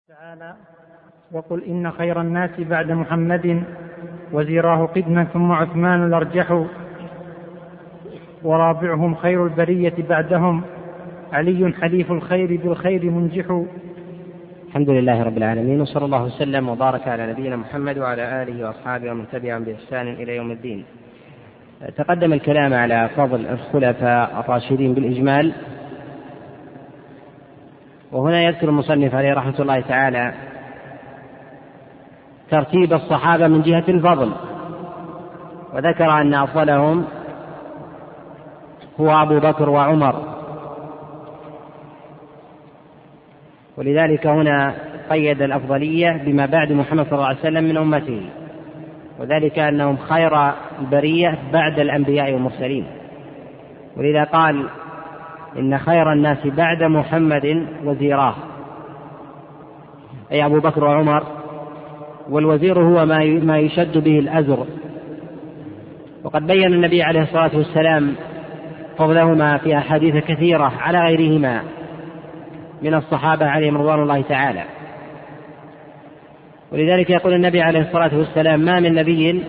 تعالى: وقل إن خير الناس بعد محمد وزيراه قدما ثم عثمان الأرجح ورابعهم خير البرية بعدهم علي حليف الخير بالخير منجح. الحمد لله رب العالمين، وصلى الله وسلم وبارك على نبينا محمد وعلى آله وأصحابه ومن تبعهم بإحسان إلى يوم الدين. تقدم الكلام على فضل الخلفاء الراشدين بالإجمال، وهنا يذكر المصنف عليه رحمة الله تعالى ترتيب الصحابة من جهة الفضل، وذكر أن أفضلهم هو أبو بكر وعمر، ولذلك هنا قيد الأفضلية بما بعد محمد صلى الله عليه وسلم من أمته، وذلك أنهم خير البرية بعد الأنبياء والمرسلين، ولذا قال إن خير الناس بعد محمد وزيراه، أي أبو بكر وعمر، والوزير هو ما يشد به الأزر. وقد بين النبي عليه الصلاة والسلام فضلهما في أحاديث كثيرة على غيرهما من الصحابة عليهم رضوان الله تعالى، ولذلك يقول النبي عليه الصلاة والسلام: ما من نبي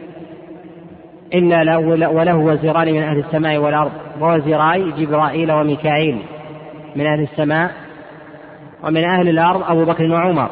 إلا وله وزيران من أهل السماء والأرض، ووزيراي جبرائيل وميكائيل من أهل السماء، ومن أهل الأرض أبو بكر وعمر.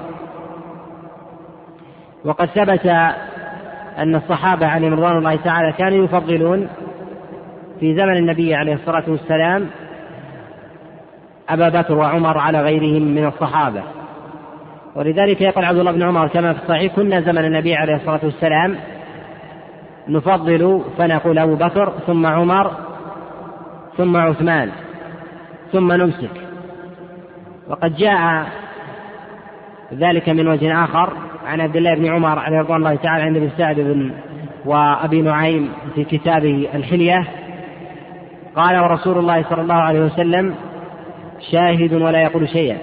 وقد ثبت أن الصحابة عليهم رضوان الله تعالى كانوا يفضلون في زمن النبي عليه الصلاة والسلام أبا بكر وعمر على غيرهم من الصحابة، ولذلك يقول عبد الله بن عمر كما في الصحيح: كنا زمن النبي عليه الصلاة والسلام نفضل فنقول أبو بكر ثم عمر ثم عثمان ثم نمسك. وقد جاء ذلك من وجه آخر عن عبد الله بن عمر عليه رضوان الله تعالى عند ابن سعد وأبي نعيم في كتابه الحلية، قال: ورسول الله صلى الله عليه وسلم شاهد ولا يقول شيئا.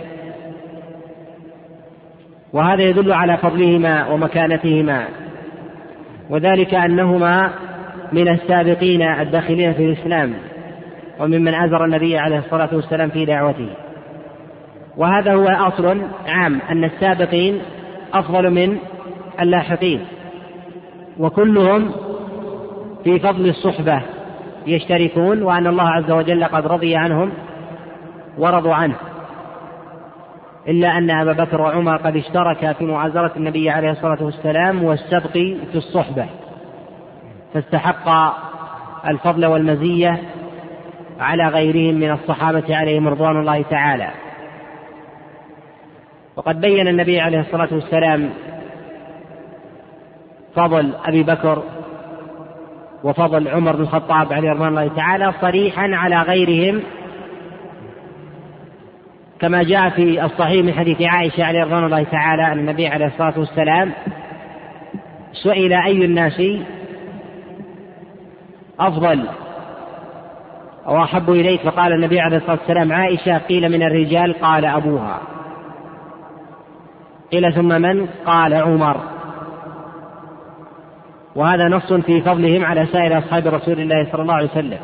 وهذا يدل على فضلهما ومكانتهما، وذلك أنهما من السابقين الداخلين في الإسلام، وممن أزر النبي عليه الصلاة والسلام في دعوته. وهذا هو أصل عام، أن السابقين أفضل من اللاحقين، وكلهم في فضل الصحبة يشتركون، وأن الله عز وجل قد رضي عنهم ورضوا عنه، إلا أن أبا بكر وعمر قد اشتركا في معازرة النبي عليه الصلاة والسلام والسبق في الصحبة، فاستحق الفضل والمزية على غيرهم من الصحابة عليهم رضوان الله تعالى. وقد بين النبي عليه الصلاة والسلام فضل أبي بكر وفضل عمر بن الخطاب عليه رضوان الله تعالى صريحا على غيرهم، كما جاء في الصحيح من حديث عائشة عليه رضوان الله تعالى أن النبي عليه الصلاة والسلام سئل: أي الناس أفضل أو أحب إليك؟ فقال النبي عليه الصلاة والسلام: عائشة. قيل: من الرجال؟ قال: أبوها. قيل: ثم من؟ قال: عمر. وهذا نص في فضلهم على سائر أصحاب رسول الله صلى الله عليه وسلم.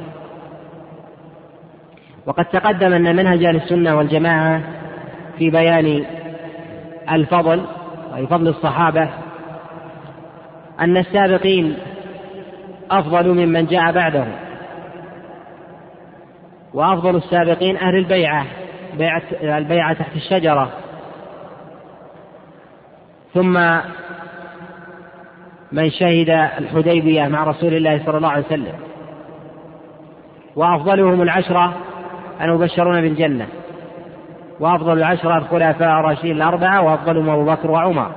وقد تقدم أن منهج أهل السنة والجماعة في بيان الفضل أي فضل الصحابة أن السابقين أفضل ممن جاء بعدهم، وأفضل السابقين أهل البيعة تحت الشجرة، ثم من شهد الحديبية مع رسول الله صلى الله عليه وسلم، وأفضلهم العشرة المبشرون بالجنة، وأفضل العشرة الخلفاء الراشدين الأربعة، وأفضلهم أبو بكر وعمر.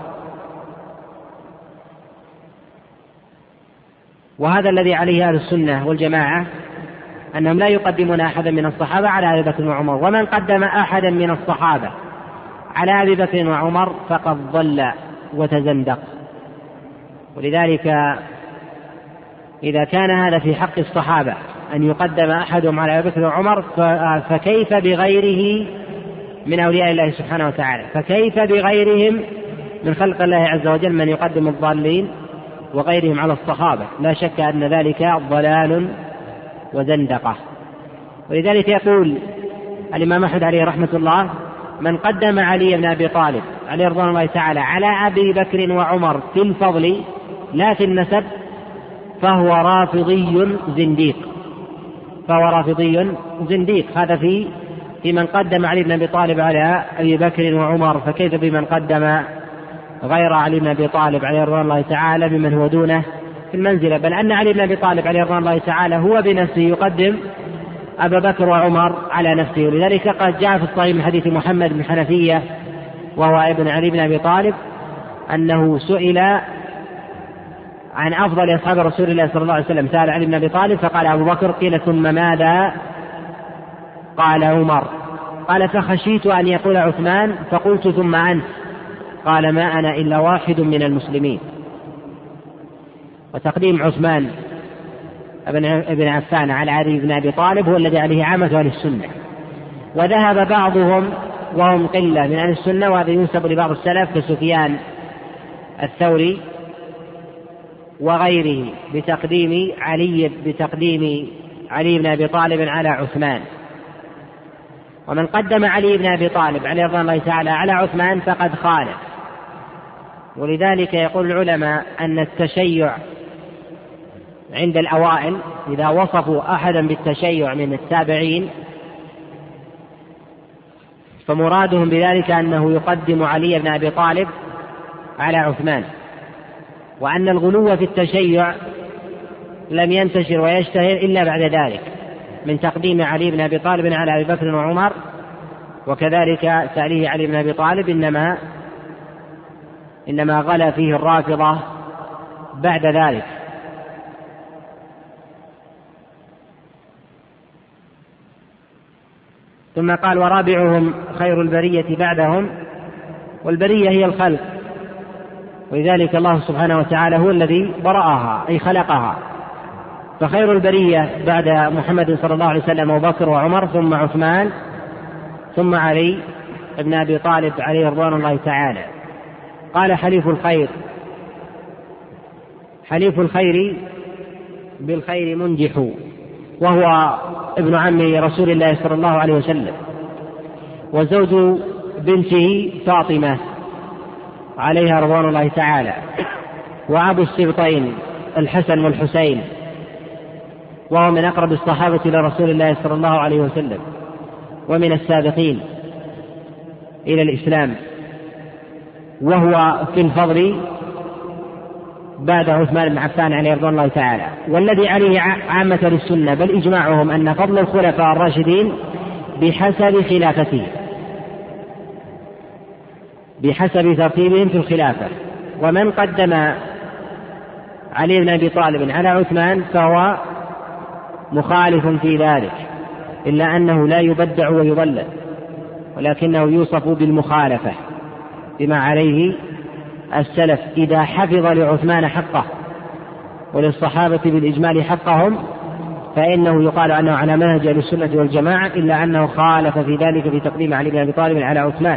وهذا الذي عليه أهل السنة والجماعة، أنهم لا يقدمون أحدا من الصحابة على أبي بكر وعمر، ومن قدم أحدا من الصحابة على أبي بكر وعمر فقد ضل وتزندق. ولذلك إذا كان هذا في حق الصحابة أن يقدم أحدهم على أبي بكر وعمر، فكيف بغيره من أولياء الله سبحانه وتعالى؟ فكيف بغيرهم من خلق الله عز وجل من يقدم الضالين وغيرهم على الصحابة؟ لا شك أن ذلك ضلال وزندقة. ولذلك يقول الإمام أحمد عليه رحمة الله: من قدم علي بن أبي طالب عليه رضوان الله تعالى على أبي بكر وعمر في الفضل لا في النسب فهو رافضي زنديق. هذا في من قدم علي بن أبي طالب على أبي بكر وعمر، فكيف بمن قدم غير علي بن أبي طالب عليه رضوان الله تعالى بمن هو دونه في المنزلة؟ بل أن علي بن أبي طالب عليه رضوان الله تعالى هو بنفسه يقدم أبا بكر وعمر على نفسه. ولذلك قد جاء في الصحيح من حديث محمد بن حنفية وهو ابن علي بن أبي طالب أنه سئل عن أفضل أصحاب رسول الله صلى الله عليه وسلم، سأل علي بن أبي طالب فقال أبو بكر، قيل ثم ماذا؟ قال عمر. قال فخشيت أن يقول عثمان فقلت ثم أنت، قال ما أنا إلا واحد من المسلمين. وتقديم عثمان ابن عفان على علي بن أبي طالب هو الذي عليه عامة أهل السنة. وذهب بعضهم وهم قلة من أهل السنة، وهذا ينسب لبعض السلف كسفيان الثوري وغيره بتقديم علي بن أبي طالب على عثمان. ومن قدم علي بن أبي طالب عليه رضوان الله تعالى على عثمان فقد خالف. ولذلك يقول العلماء أن التشيع عند الأوائل إذا وصفوا أحدا بالتشيع من التابعين فمرادهم بذلك أنه يقدم علي بن أبي طالب على عثمان، وأن الغلو في التشيع لم ينتشر ويشتهر إلا بعد ذلك من تقديم علي بن أبي طالب على أبي بكر وعمر، وكذلك تأليه علي بن أبي طالب إنما غلا فيه الرافضة بعد ذلك. ثم قال ورابعهم خير البرية بعدهم، والبرية هي الخلق، ولذلك الله سبحانه وتعالى هو الذي برأها أي خلقها. فخير البرية بعد محمد صلى الله عليه وسلم أبو بكر وعمر ثم عثمان ثم علي بن أبي طالب عليه رضوان الله تعالى. قال حليف الخير بالخير منجح، وهو ابن عم رسول الله صلى الله عليه وسلم وزوج بنته فاطمة عليها رضوان الله تعالى، وأبو السبطين الحسن والحسين، وهو من أقرب الصحابة إلى رسول الله صلى الله عليه وسلم ومن السابقين إلى الإسلام، وهو في الفضل بعد عثمان بن عفان عليه رضوان الله تعالى. والذي عليه عامة للسنة بل إجماعهم أن فضل الخلفاء الراشدين بحسب ترتيبهم في الخلافة. ومن قدم علي بن أبي طالب على عثمان فهو مخالف في ذلك، إلا أنه لا يبدع ويضلل، ولكنه يوصف بالمخالفة بما عليه السلف إذا حفظ لعثمان حقه وللصحابة بالإجمال حقهم فإنه يقال أنه على منهج أهل السنة والجماعة، إلا أنه خالف في ذلك في تقديم علي بن أبي طالب على عثمان.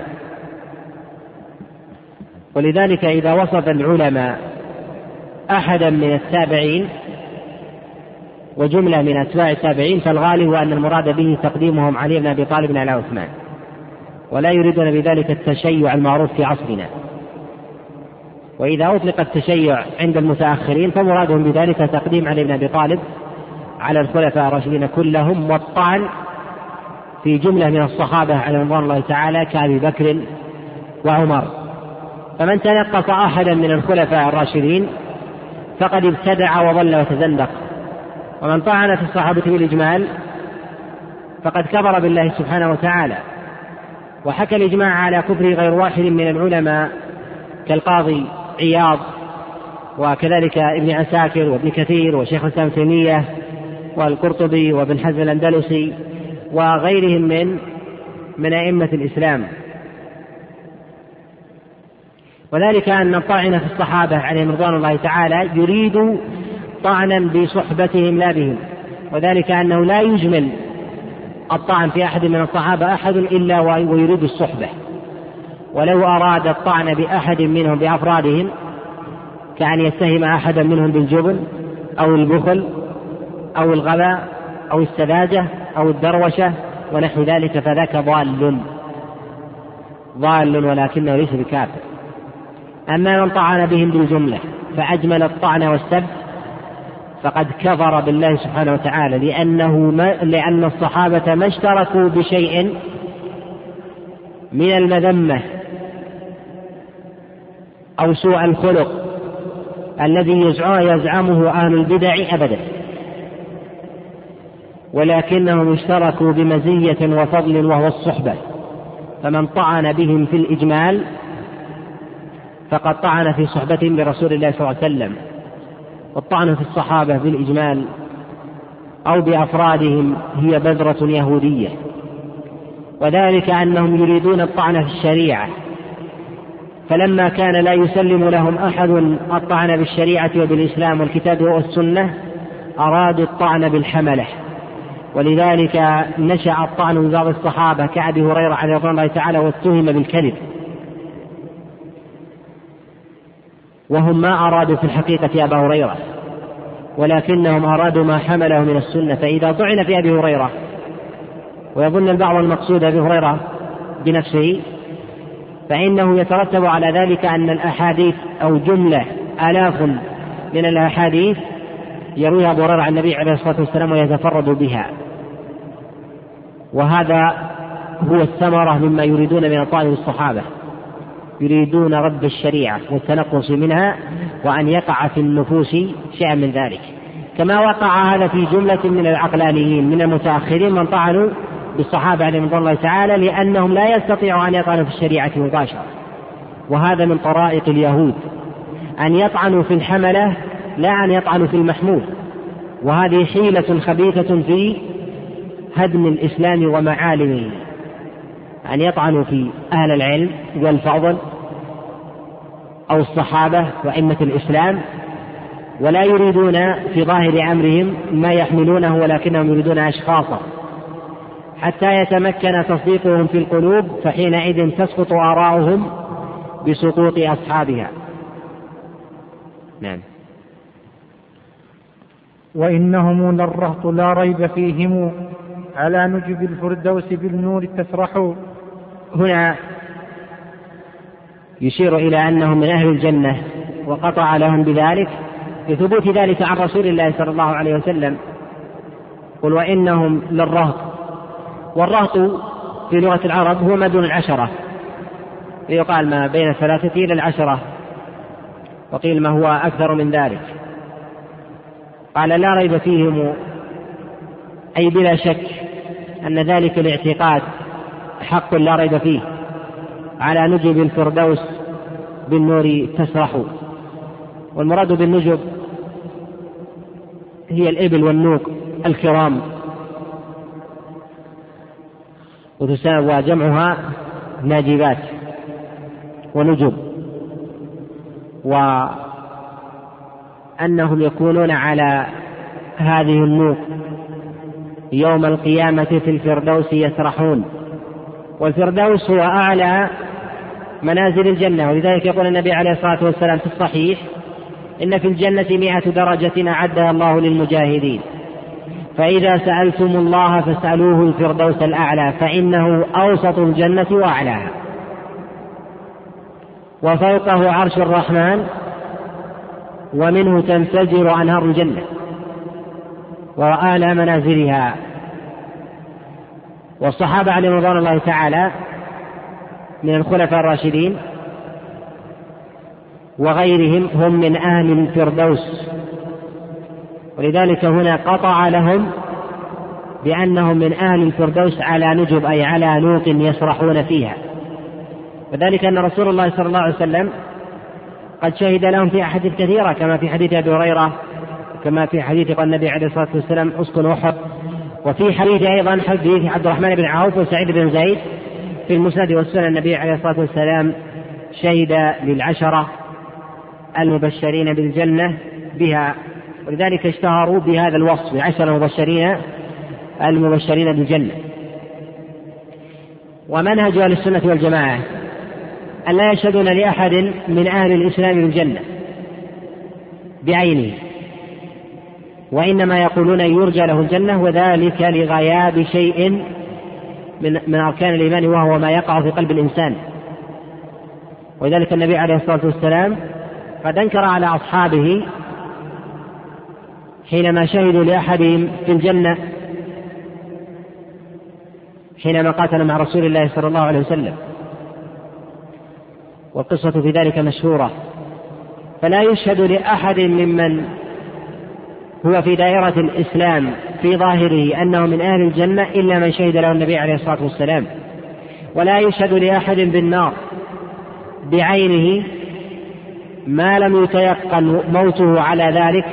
ولذلك إذا وصف العلماء أحدا من التابعين وجملة من أتباع التابعين فالغالب أن المراد به تقديمهم علي بن أبي طالب على عثمان، ولا يريدون بذلك التشيع المعروف في عصرنا. وإذا أطلق التشيع عند المتأخرين فمرادهم بذلك تقديم علي بن أبي طالب على الخلفاء الراشدين كلهم، والطعن في جملة من الصحابة على رضوان الله تعالى كأبي بكر وعمر. فمن تنقص أحدا من الخلفاء الراشدين فقد ابتدع وضل وتزندق، ومن طعن في الصحابة بالإجمال فقد كفر بالله سبحانه وتعالى. وحكى الإجماع على كفر غير واحد من العلماء كالقاضي عياض وكذلك ابن عساكر وابن كثير وشيخ الإسلام تيمية والقرطبي وابن حزم الأندلسي وغيرهم من أئمة الإسلام. وذلك أن الطاعن في الصحابة عليهم رضوان الله تعالى يريد طعنا بصحبتهم لا بهم، وذلك أنه لا يجمل الطعن في أحد من الصحابة أحد إلا ويريد الصحبة. ولو أراد الطعن بأحد منهم بأفرادهم كأن يتهم أحدا منهم بالجبن أو البخل أو الغباء أو السذاجة أو الدروشة ونحو ذلك فذاك ضال. ضال ولكنه ليس بكافر. أما من طعن بهم بالجملة فأجمل الطعن والسب فقد كفر بالله سبحانه وتعالى، لأن الصحابة ما اشتركوا بشيء من المذمة أو سوء الخلق الذي يزعمه أهل البدع أبدا، ولكنهم اشتركوا بمزية وفضل وهو الصحبة. فمن طعن بهم في الإجمال فقد طعن في صحبتهم برسول الله صلى الله عليه وسلم. والطعن في الصحابة بالإجمال أو بأفرادهم هي بذرة يهودية، وذلك أنهم يريدون الطعن في الشريعة، فلما كان لا يسلم لهم أحد الطعن بالشريعة وبالإسلام والكتاب والسنة أرادوا الطعن بالحملة، ولذلك نشأ الطعن من بعض الصحابة كأبي هريرة عليه رضوان الله تعالى واتهم بالكذب، وهم ما أرادوا في الحقيقة أبا هريرة، ولكنهم أرادوا ما حمله من السنة. فإذا طعن في أبي هريرة ويظن البعض المقصود أبي هريرة بنفسه، فإنه يترتب على ذلك أن الأحاديث أو جملة آلاف من الأحاديث يرويها أبو هريرة عن النبي عليه الصلاة والسلام ويتفرد بها، وهذا هو الثمرة مما يريدون من الطعن بالصحابة، يريدون رد الشريعة والتنقص منها وأن يقع في النفوس شيء من ذلك، كما وقع هذا في جملة من العقلانيين من المتأخرين من طعنوا بالصحابة عليهم رضوان الله تعالى لأنهم لا يستطيعوا أن يطعنوا في الشريعة مباشرة. وهذا من طرائق اليهود أن يطعنوا في الحملة لا أن يطعنوا في المحمول، وهذه حيلة خبيثة في هدم الإسلام ومعالمه، أن يطعنوا في أهل العلم والفضل أو الصحابة وأئمة الإسلام، ولا يريدون في ظاهر أمرهم ما يحملونه، ولكنهم يريدون أشخاصا حتى يتمكن تصديقهم في القلوب، فحينئذ تسقط آراؤهم بسقوط أصحابها. نعم. وإنهم للرهط لا ريب فيهم على نجب الفردوس بالنور تسرحوا. هنا يشير إلى أنهم من أهل الجنة وقطع لهم بذلك لثبوت ذلك عن رسول الله صلى الله عليه وسلم. قل وإنهم للرهط، والرهط في لغة العرب هو ما دون 10، يقال ما بين 3 إلى 10، وقيل ما هو أكثر من ذلك. قال لا ريب فيهم، أي بلا شك أن ذلك الاعتقاد حق لا ريب فيه، على نجب الفردوس بالنور تسرح. والمراد بالنجب هي الإبل والنوق الكرام، وجمعها ناجبات ونجب، وأنهم يكونون على هذه النوق يوم القيامة في الفردوس يسرحون. والفردوس هو أعلى منازل الجنة، ولذلك يقول النبي عليه الصلاة والسلام في الصحيح: إن في الجنة 100 درجة أعدها الله للمجاهدين، فإذا سألتم الله فاسألوه الفردوس الأعلى، فإنه أوسط الجنة وأعلاها، وفوقه عرش الرحمن، ومنه تنفجر أنهار الجنة، وأعلى منازلها. والصحابة عليهم رضوان الله تعالى من الخلفاء الراشدين وغيرهم هم من أهل الفردوس، ولذلك هنا قطع لهم بأنهم من أهل الفردوس على نجب، أي على نوق يسرحون فيها. وذلك أن رسول الله صلى الله عليه وسلم قد شهد لهم في أحاديث كثيرة، كما في حديث أبي هريرة، كما في حديث قال النبي عليه الصلاة والسلام: اسكن أحد. وفي حديث أيضا حديث عبد الرحمن بن عوف وسعيد بن زيد في المسند والسنن، النبي عليه الصلاة والسلام شهد لل10 المبشرين بالجنة بها، ولذلك اشتهروا بهذا الوصف: 10 المبشرين بالجنة. ومنهج أهل السنة والجماعة أن لا يشهدون لأحد من أهل الإسلام بالجنة بعينه، وإنما يقولون يرجى له الجنة، وذلك لغياب شيء من أركان الإيمان، وهو ما يقع في قلب الإنسان ولذلك النبي عليه الصلاة والسلام قد أنكر على أصحابه حينما شهدوا لأحدهم في الجنة حينما قاتل مع رسول الله صلى الله عليه وسلم، والقصة في ذلك مشهورة. فلا يشهد لأحد ممن هو في دائرة الإسلام في ظاهره أنه من أهل الجنة إلا من شهد له النبي عليه الصلاة والسلام، ولا يشهد لأحد بالنار بعينه ما لم يتيقن موته على ذلك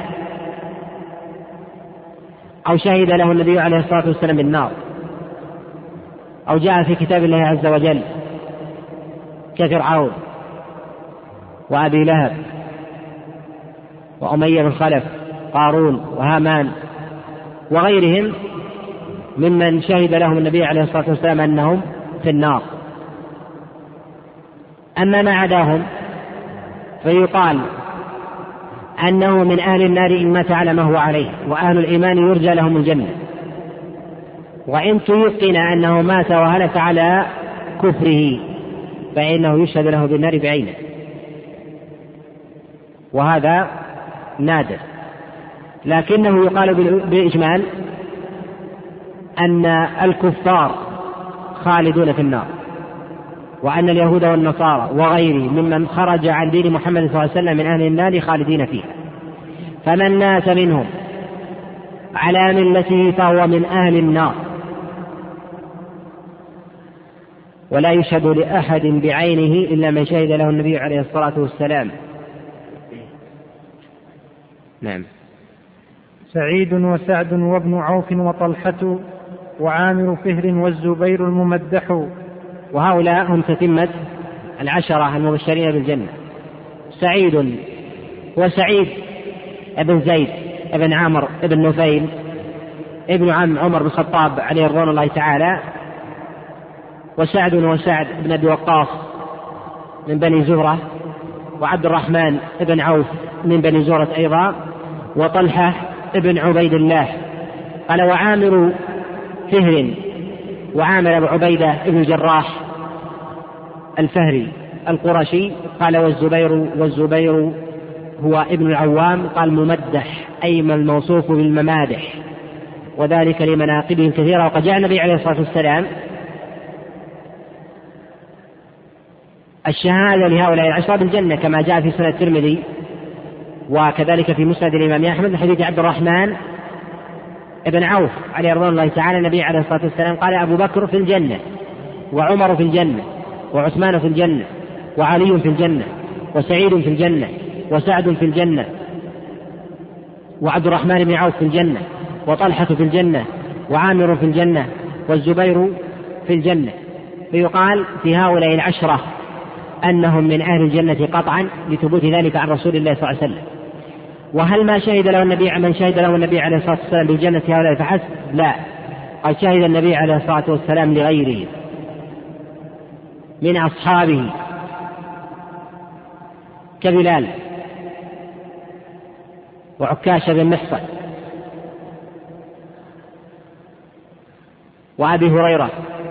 أو شهد له النبي عليه الصلاة والسلام بالنار، أو جاء في كتاب الله عز وجل كفرعون وأبي لهب وأمية بن خلف قارون وهامان وغيرهم ممن شهد لهم النبي عليه الصلاة والسلام أنهم في النار. أما ما عداهم فيقال أنه من أهل النار إن مات على ما هو عليه، وأهل الإيمان يرجى لهم الجنة، وإن تيقن أنه مات وهلك على كفره فإنه يشهد له بالنار بعينه، وهذا نادر. لكنه يقال بالإجمال أن الكفار خالدون في النار، وأن اليهود والنصارى وغيرهم ممن خرج عن دين محمد صلى الله عليه وسلم من أهل النار خالدين فيها. فمن مات منهم على ملته فهو من أهل النار، ولا يشهد لأحد بعينه إلا من شهد له النبي عليه الصلاة والسلام. نعم. سعيد وسعد وابن عوف وطلحة وعامر فهر والزبير الممدح. وهؤلاء هم تتمة العشرة المبشرين بالجنة. سعيد وسعيد ابن زيد ابن عامر ابن نفيل ابن عم عمر بن الخطاب عليه رضوان الله تعالى، وسعد وسعد بن أبي وقاص من بني زهرة، وعبد الرحمن ابن عوف من بني زهرة أيضا، وطلحة ابن عبيد الله. قال وعامر فهر وعامر أبو عبيدة ابن الجراح الفهري القرشي. قال والزبير هو ابن العوام. قال ممدح أي الموصوف بالممادح، وذلك لمناقبهم كثيرة. وقد جاء النبي عليه الصلاة والسلام الشهادة لهؤلاء العشرة بالجنة كما جاء في سنة الترمذي، وكذلك في مسند الإمام أحمد حديث عبد الرحمن ابن عوف عليه رضوان الله تعالى. النبي عليه الصلاة والسلام قال أبو بكر في الجنة، وعمر في الجنة، وعثمان في الجنة، وعلي في الجنة، وسعيد في الجنة، وسعد في الجنة، وعبد الرحمن بن عوف في الجنة، وطلحة في الجنة، وعامر في الجنة، والزبير في الجنة. فيقال في هؤلاء العشرة أنهم من أهل الجنة قطعا لثبوت ذلك عن رسول الله صلى الله عليه وسلم. وهل ما شهد له النبي من شهد له النبي عليه الصلاة والسلام بالجنة هؤلاء فحسب؟ لا، قد شهد النبي عليه الصلاة والسلام لغيره من أصحابه كبلال وعكاشة بن محصن وأبي هريرة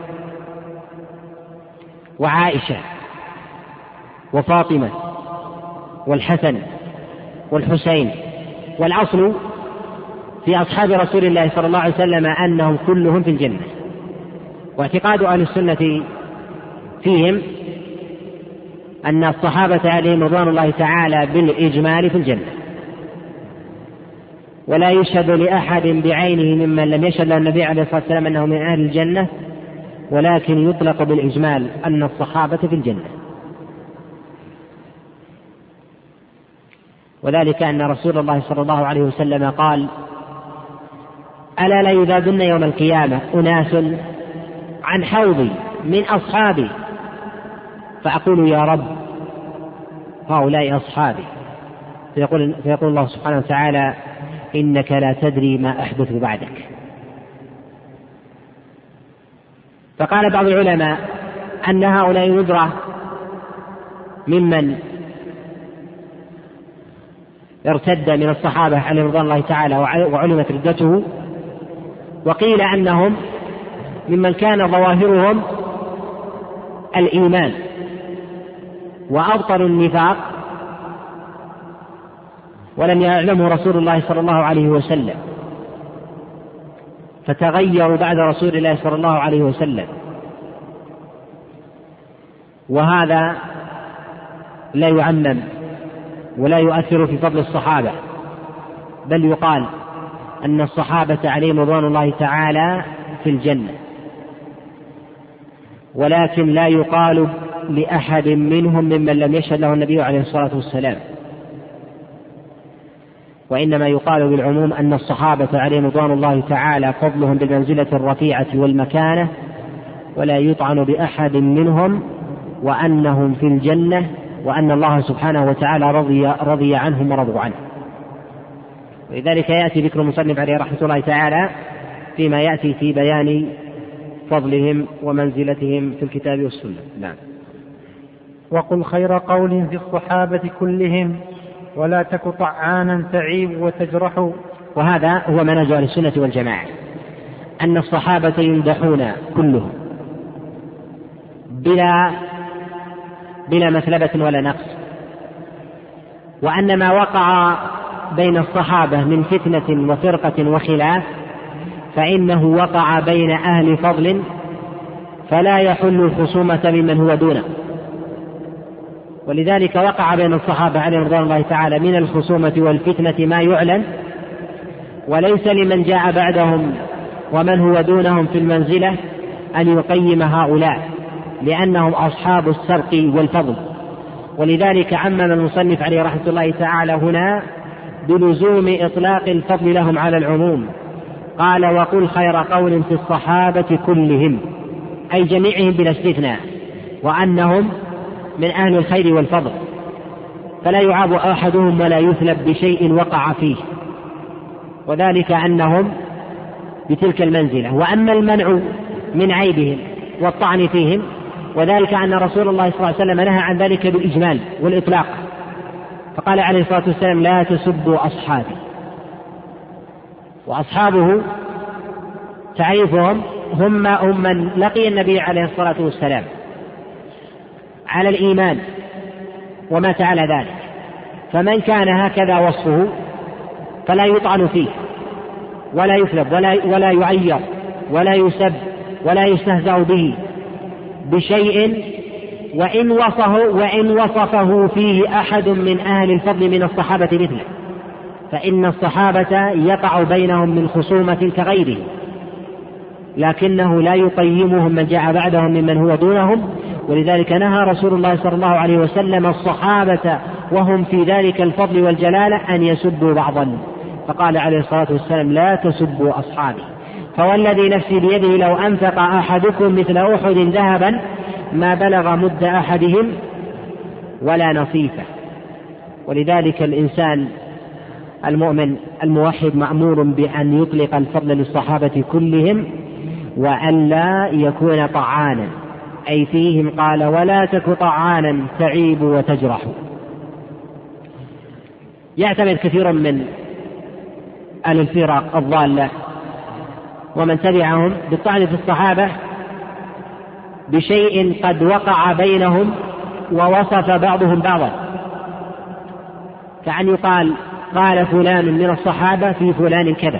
وعائشة وفاطمة والحسن والحسين. والأصل في أصحاب رسول الله صلى الله عليه وسلم أنهم كلهم في الجنة، واعتقاد أهل السنة فيهم أن الصحابة عليهم رضوان الله تعالى بالإجمال في الجنة، ولا يشهد لأحد بعينه ممن لم يشهد له النبي عليه الصلاة والسلام أنه من أهل الجنة، ولكن يطلق بالإجمال أن الصحابة في الجنة. وذلك أن رسول الله صلى الله عليه وسلم قال ألا لا يذادن يوم القيامة أناس عن حوضي من أصحابي، فأقول يا رب هؤلاء أصحابي، فيقول الله سبحانه وتعالى إنك لا تدري ما أحدث بعدك. فقال بعض العلماء أن هؤلاء ندرة ممن ارتد من الصحابة عليه رضوان الله تعالى وعلمت ردته، وقيل أنهم ممن كان ظواهرهم الإيمان وأبطلوا النفاق ولم يعلمه رسول الله صلى الله عليه وسلم، فتغيروا بعد رسول الله صلى الله عليه وسلم. وهذا لا يعمم ولا يؤثر في فضل الصحابة، بل يقال أن الصحابة عليهم رضوان الله تعالى في الجنة، ولكن لا يقال لأحد منهم ممن لم يشهد له النبي عليه الصلاة والسلام، وإنما يقال بالعموم أن الصحابة عليهم رضوان الله تعالى فضلهم بالمنزلة الرفيعة والمكانة، ولا يطعن بأحد منهم، وأنهم في الجنة، وأن الله سبحانه وتعالى رضي عنهم ورضوا عنه. ولذلك يأتي ذكر المصنف عليه رحمة الله تعالى فيما يأتي في بيان فضلهم ومنزلتهم في الكتاب والسنة. نعم. وقل خير قول في الصحابة كلهم ولا تك طعانا تعيب وتجرح. وهذا هو منهج أهل السنة والجماعة، أن الصحابة يمدحون كلهم بلا مثلبة ولا نقص، وأن ما وقع بين الصحابة من فتنة وفرقة وخلاف فإنه وقع بين أهل فضل، فلا يحل الخصومة ممن هو دونه. ولذلك وقع بين الصحابة عليهم رضوان الله تعالى من الخصومة والفتنة ما يعلن، وليس لمن جاء بعدهم ومن هو دونهم في المنزلة أن يقيم هؤلاء، لأنهم أصحاب السبق والفضل. ولذلك عمم المصنف عليه رحمة الله تعالى هنا بلزوم إطلاق الفضل لهم على العموم. قال وقل خير قول في الصحابة كلهم، أي جميعهم بلا استثناء، وأنهم من أهل الخير والفضل، فلا يعاب أحدهم ولا يثلب بشيء وقع فيه، وذلك أنهم بتلك المنزلة. وأما المنع من عيبهم والطعن فيهم، وذلك أن رسول الله صلى الله عليه وسلم نهى عن ذلك بالإجمال والإطلاق، فقال عليه الصلاة والسلام لا تسبوا أصحابي. وأصحابه تعريفهم هم من لقي النبي عليه الصلاة والسلام على الإيمان ومات على ذلك، فمن كان هكذا وصفه فلا يطعن فيه ولا يثلب ولا يعير ولا يسب ولا يستهزأ به بشيء، وإن وصفه فيه أحد من أهل الفضل من الصحابة مثله، فإن الصحابة يقع بينهم من خصومة كغيره، لكنه لا يقيمهم من جاء بعدهم ممن هو دونهم. ولذلك نهى رسول الله صلى الله عليه وسلم الصحابة وهم في ذلك الفضل والجلالة أن يسبوا بعضا، فقال عليه الصلاة والسلام لا تسبوا أصحابي، فوالذي نفسي بيده لو أنفق أحدكم مثل أحد ذهبا ما بلغ مد أحدهم ولا نصيفه. ولذلك الإنسان المؤمن الموحد مأمور بأن يطلق الفضل للصحابة كلهم، وألا يكون طعانا، أي فيهم قال ولا تك طعانا تعيب وتجرح. يعتمد كثير من أهل الفرق الضالة ومن تبعهم بالطعن في الصحابة بشيء قد وقع بينهم ووصف بعضهم بعضا، كأن يقال قال فلان من الصحابة في فلان كذا،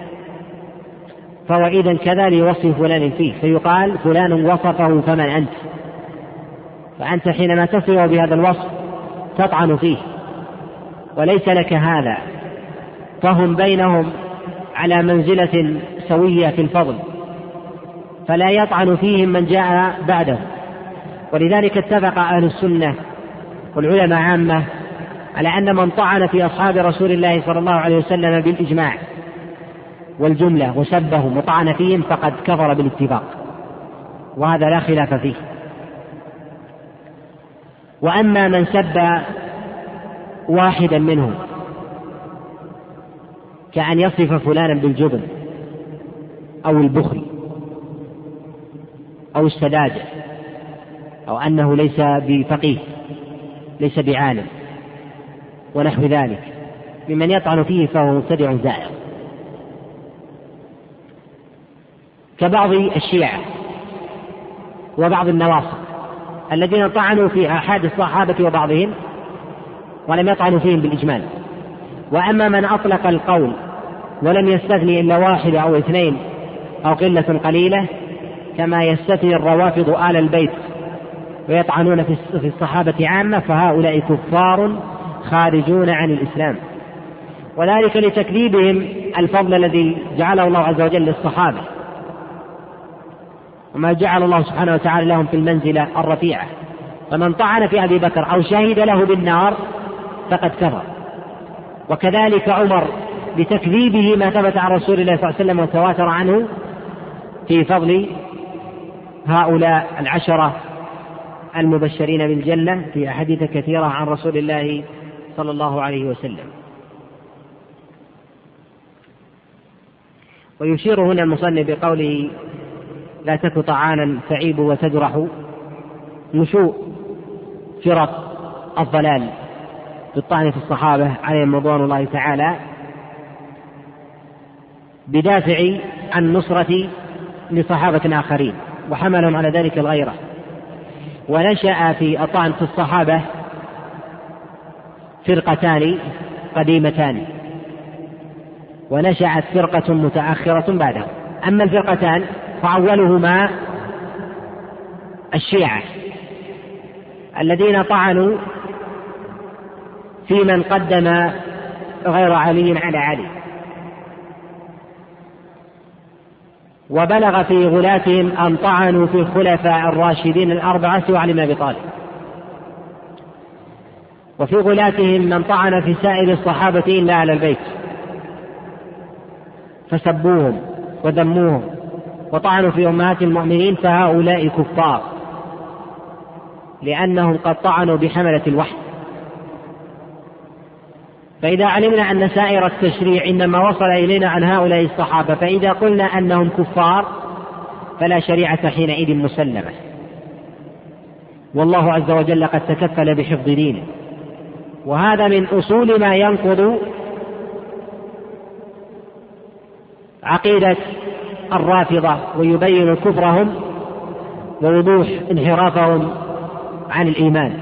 فهو إذن كذا ليوصف فلان فيه، فيقال فلان وصفه فمن أنت، فأنت حينما تصفه بهذا الوصف تطعن فيه وليس لك هذا، فهم بينهم على منزلة سوية في الفضل، فلا يطعن فيهم من جاء بعده. ولذلك اتفق أهل السنة والعلماء عامة على أن من طعن في أصحاب رسول الله صلى الله عليه وسلم بالإجماع والجملة وسبهم وطعن فيهم فقد كفر بالاتفاق، وهذا لا خلاف فيه. وأما من سب واحدا منهم كأن يصف فلانا بالجبن أو البخل أو السذاجة أو أنه ليس بفقيه ليس بعالم ونحو ذلك ممن يطعن فيه فهو مبتدع زائر، كبعض الشيعة وبعض النواصب الذين طعنوا في آحاد الصحابة وبعضهم ولم يطعنوا فيهم بالإجمال. وأما من أطلق القول ولم يستثني إلا واحد أو اثنين أو قلة قليلة كما يستثني الروافض آل البيت ويطعنون في الصحابة عامة، فهؤلاء كفار خارجون عن الإسلام، وذلك لتكذيبهم الفضل الذي جعله الله عز وجل للصحابة وما جعل الله سبحانه وتعالى لهم في المنزلة الرفيعة. فمن طعن في أبي بكر أو شهد له بالنار فقد كفر. وكذلك عمر بتكذيبه ما ثبت عن رسول الله صلى الله عليه وسلم وتواتر عنه في فضل هؤلاء العشرة المبشرين بالجنة في أحاديث كثيرة عن رسول الله صلى الله عليه وسلم. ويشير هنا المصنف بقوله لا تك طعانا تعيب وتجرح نشوء فرق الضلال بالطعن في الصحابة عليهم رضوان الله تعالى بدافع النصرة لصحابة آخرين، وحملهم على ذلك الغيرة. ونشأ في الطعن في الصحابة فرقتان قديمتان، ونشأت فرقة متأخرة بعدها. أما الفرقتان فأولهما الشيعة الذين طعنوا في من قدم غير علي على علي، وبلغ في غلاتهم أن طعنوا في الخلفاء الراشدين الأربعة وعلي بن أبي طالب، وفي غلاتهم من طعن في سائر الصحابة إلا على البيت فسبوهم وذموهم وطعنوا في أمهات المؤمنين، فهؤلاء كفار لأنهم قد طعنوا بحملة الوحي. فإذا علمنا أن سائر التشريع إنما وصل إلينا عن هؤلاء الصحابة، فإذا قلنا أنهم كفار فلا شريعة حينئذ مسلمة، والله عز وجل قد تكفل بحفظ دينه. وهذا من أصول ما ينقض عقيدة الرافضة ويبين كفرهم ووضوح انحرافهم عن الإيمان.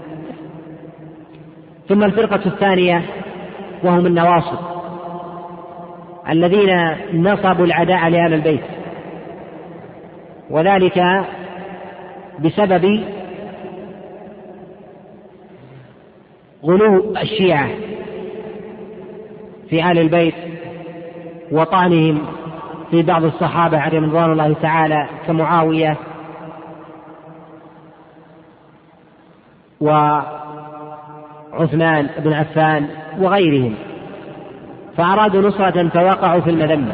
ثم الفرقة الثانية وهم النواصب الذين نصبوا العداء لأهل البيت، وذلك بسبب غلو الشيعة في أهل البيت وطعنهم في بعض الصحابة عليهم رضوان الله تعالى كمعاوية وعثمان بن عفان وغيرهم، فأرادوا نصرة فوقعوا في المذمة،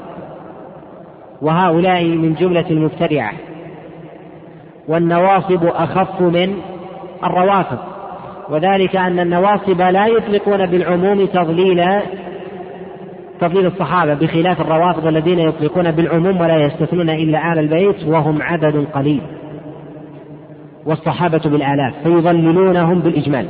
وهؤلاء من جملة المبتدعة. والنواصب أخف من الروافض، وذلك أن النواصب لا يطلقون بالعموم تضليل الصحابة، بخلاف الروافض الذين يطلقون بالعموم ولا يستثنون إلا آل البيت وهم عدد قليل والصحابة بالآلاف، فيضللونهم بالإجمال،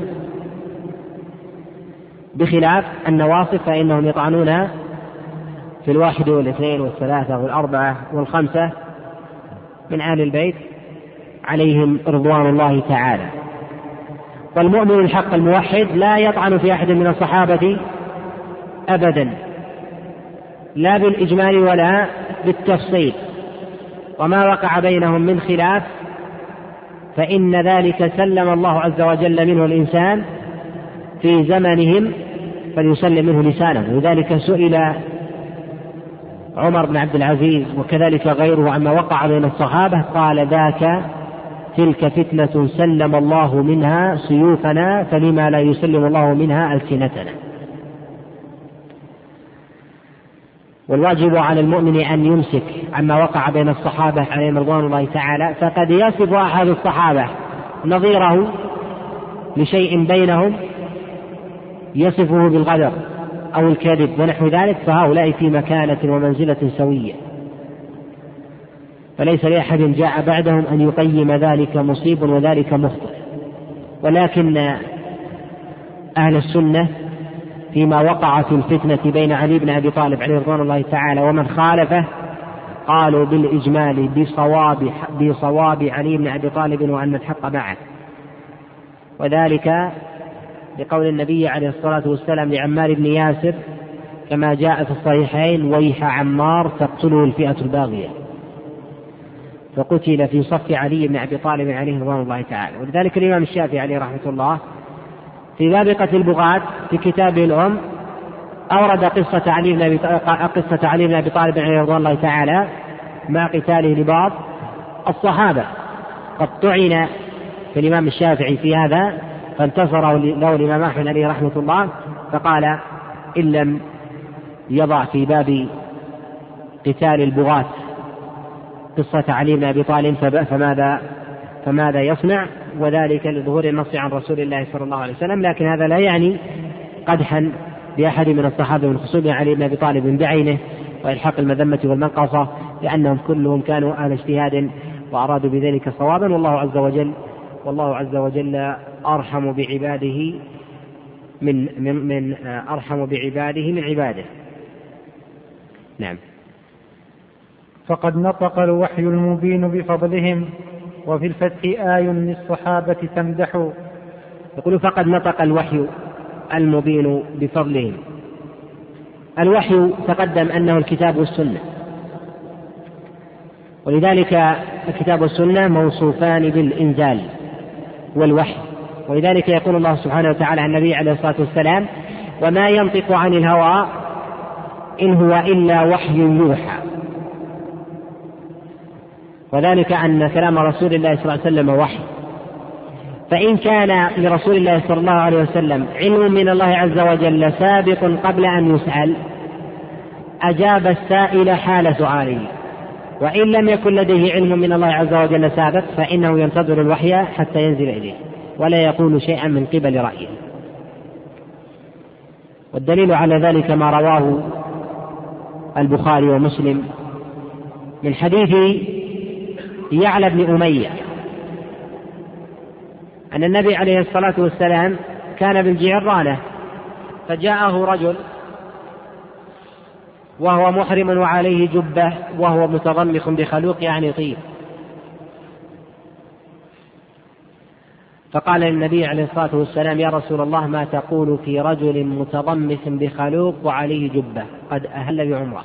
بخلاف النواصب فإنهم يطعنون في الواحد والاثنين والثلاثة والأربعة والخمسة من آل البيت عليهم رضوان الله تعالى. والمؤمن الحق الموحد لا يطعن في أحد من الصحابة أبدا، لا بالإجمال ولا بالتفصيل، وما وقع بينهم من خلاف فإن ذلك سلم الله عز وجل منه الإنسان في زمنهم فليسلم منه لسانه. لذلك سئل عمر بن عبد العزيز وكذلك غيره عما وقع بين الصحابة، قال ذاك تلك فتنة سلم الله منها سيوفنا فلما لا يسلم الله منها ألسنتنا. والواجب على المؤمن أن يمسك عما وقع بين الصحابة عليهم رضوان الله تعالى، فقد يصف أحد الصحابة نظيره لشيء بينهم يصفه بالغدر أو الكذب ونحو ذلك، فهؤلاء في مكانة ومنزلة سوية، فليس لأحد جاء بعدهم أن يقيم ذلك مصيب وذلك مخطئ. ولكن أهل السنة فيما وقع في الفتنة بين علي بن أبي طالب عليه رضوان الله تعالى ومن خالفه قالوا بالإجمال بصواب علي بن أبي طالب وأن الحق معه، وذلك لقول النبي عليه الصلاة والسلام لعمار بن ياسر كما جاء في الصحيحين: ويح عمار تقتله الفئة الباغية، فقتل في صف علي بن أبي طالب عليه رضوان الله تعالى. ولذلك الإمام الشافعي عليه رحمة الله في باب قتل البغاة في كتابه الأم أورد قصة علي بن أبي طالب عليه رضوان الله تعالى مع قتاله لبعض الصحابة. قد طعن في الإمام الشافعي في هذا، فانتصر له الإمام أحمد عليه رحمة الله، فقال: إن لم يضع في باب قتال البغاة قصة علي بن أبي طالب فماذا يصنع؟ وذلك لظهور النص عن رسول الله صلى الله عليه وسلم. لكن هذا لا يعني قدحا بأحد من الصحابة من خصوص علي بن أبي طالب بعينه وإلحاق المذمة والمنقصة، لأنهم كلهم كانوا أهل اجتهاد وأرادوا بذلك صوابا، والله عز وجل أرحم بعباده من عباده. نعم. فقد نطق الوحي المبين بفضلهم، وفي الفتح آي للصحابة تمدح. يقول: فقد نطق الوحي المبين بفضلهم. الوحي تقدم أنه الكتاب والسنة، ولذلك الكتاب والسنة موصوفان بالإنزال والوحي، ولذلك يقول الله سبحانه وتعالى عن النبي عليه الصلاة والسلام: وما ينطق عن الهوى إن هو إلا وحي يوحى. وذلك أن كلام رسول الله صلى الله عليه وسلم وحي، فإن كان لرسول الله صلى الله عليه وسلم علم من الله عز وجل سابق قبل أن يسأل أجاب السائل حال سؤاله، وإن لم يكن لديه علم من الله عز وجل سابق فإنه ينتظر الوحي حتى ينزل إليه ولا يقول شيئا من قبل رأيه. والدليل على ذلك ما رواه البخاري ومسلم من حديث يعلى بن أمية أن النبي عليه الصلاة والسلام كان بالجعرانة، فجاءه رجل وهو محرم وعليه جبة وهو متضمخ بخلوق يعني طيب، فقال للنبي عليه الصلاة والسلام: يا رسول الله، ما تقول في رجل متضمخ بخلوق وعليه جبة قد أهل بعمره؟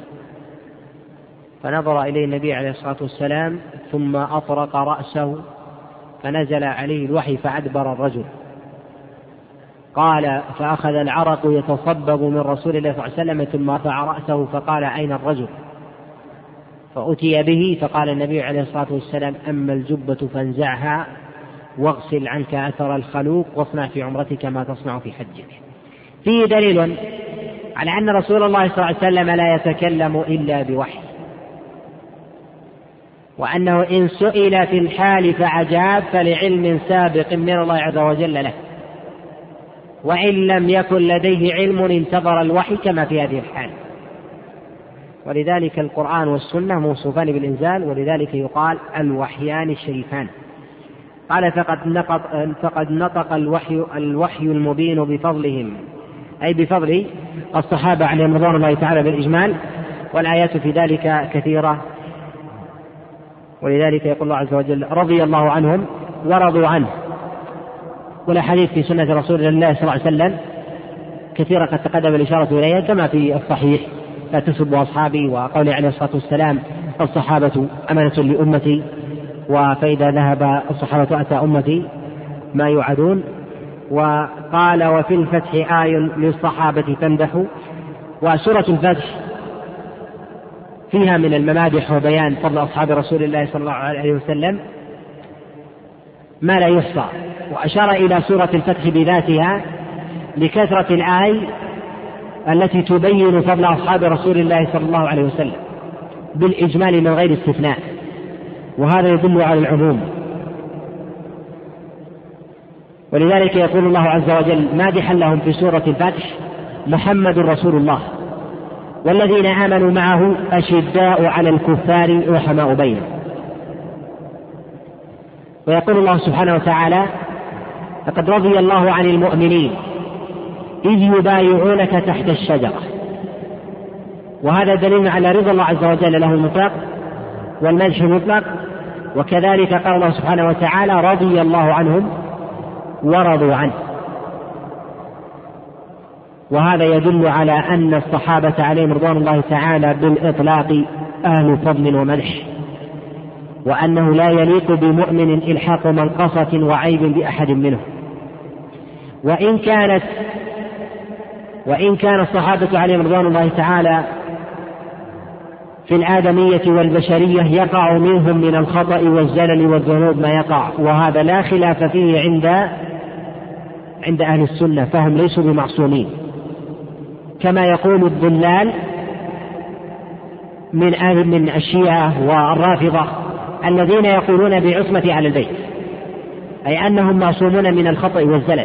فنظر إليه النبي عليه الصلاة والسلام ثم أطرق رأسه فنزل عليه الوحي فأدبر الرجل. قال: فأخذ العرق يتصبب من رسول الله صلى الله عليه وسلم ثم رفع رأسه فقال: أين الرجل؟ فأتي به فقال النبي عليه الصلاة والسلام: أما الجبة فانزعها واغسل عنك أثر الخلوق واصنع في عمرتك ما تصنع في حجك. فيه دليل على أن رسول الله صلى الله عليه وسلم لا يتكلم إلا بوحي، وأنه إن سئل في الحال فأجاب فلعلم سابق من الله عز وجل له، وإن لم يكن لديه علم انتظر الوحي كما في هذه الحال. ولذلك القرآن والسنة موصوفان بالإنزال، ولذلك يقال الوحيان الشريفان. قال: فقد نطق الوحي المبين بفضلهم، أي بفضل الصحابة عليهم رضوان الله تعالى بالإجمال، والآيات في ذلك كثيرة. ولذلك يقول الله عز وجل: رضي الله عنهم ورضوا عنه. والحديث في سنة رسول الله صلى الله عليه وسلم كثيرا قد تقدم الإشارة إليها كما في الصحيح: لا تسبوا أصحابي، وقوله عليه الصلاة والسلام: الصحابة أمانة لأمتي، وفإذا ذهب الصحابة أتى أمتي ما يوعدون. وقال: وفي الفتح آي للصحابة تمدح. وسورة الفتح فيها من الممادح وبيان فضل أصحاب رسول الله صلى الله عليه وسلم ما لا يحصى، وأشار إلى سورة الفتح بذاتها لكثرة الآي التي تبين فضل أصحاب رسول الله صلى الله عليه وسلم بالإجمال من غير استثناء، وهذا يدل على العموم. ولذلك يقول الله عز وجل مادحا لهم في سورة الفتح: محمد رسول الله والذين آمنوا معه أشداء على الكفار رحماء بينهم. ويقول الله سبحانه وتعالى: لقد رضي الله عن المؤمنين إذ يبايعونك تحت الشجرة. وهذا دليل على رضا الله عز وجل له المطلق والمدح مطلق. وكذلك قال الله سبحانه وتعالى رضي الله عنهم ورضوا عنه. وهذا يدل على أن الصحابة عليهم رضوان الله تعالى بالإطلاق أهل فضل ومدح، وأنه لا يليق بمؤمن إلحاق منقصة وعيب بأحد منهم. وإن كان الصحابة عليهم رضوان الله تعالى في الآدمية والبشرية يقع منهم من الخطأ والزلل والذنوب ما يقع، وهذا لا خلاف فيه عند أهل السنة، فهم ليسوا بمعصومين، كما يقول الضلال من الشيعة والرافضة الذين يقولون بعصمة أهل البيت، أي أنهم معصومون من الخطأ والزلل.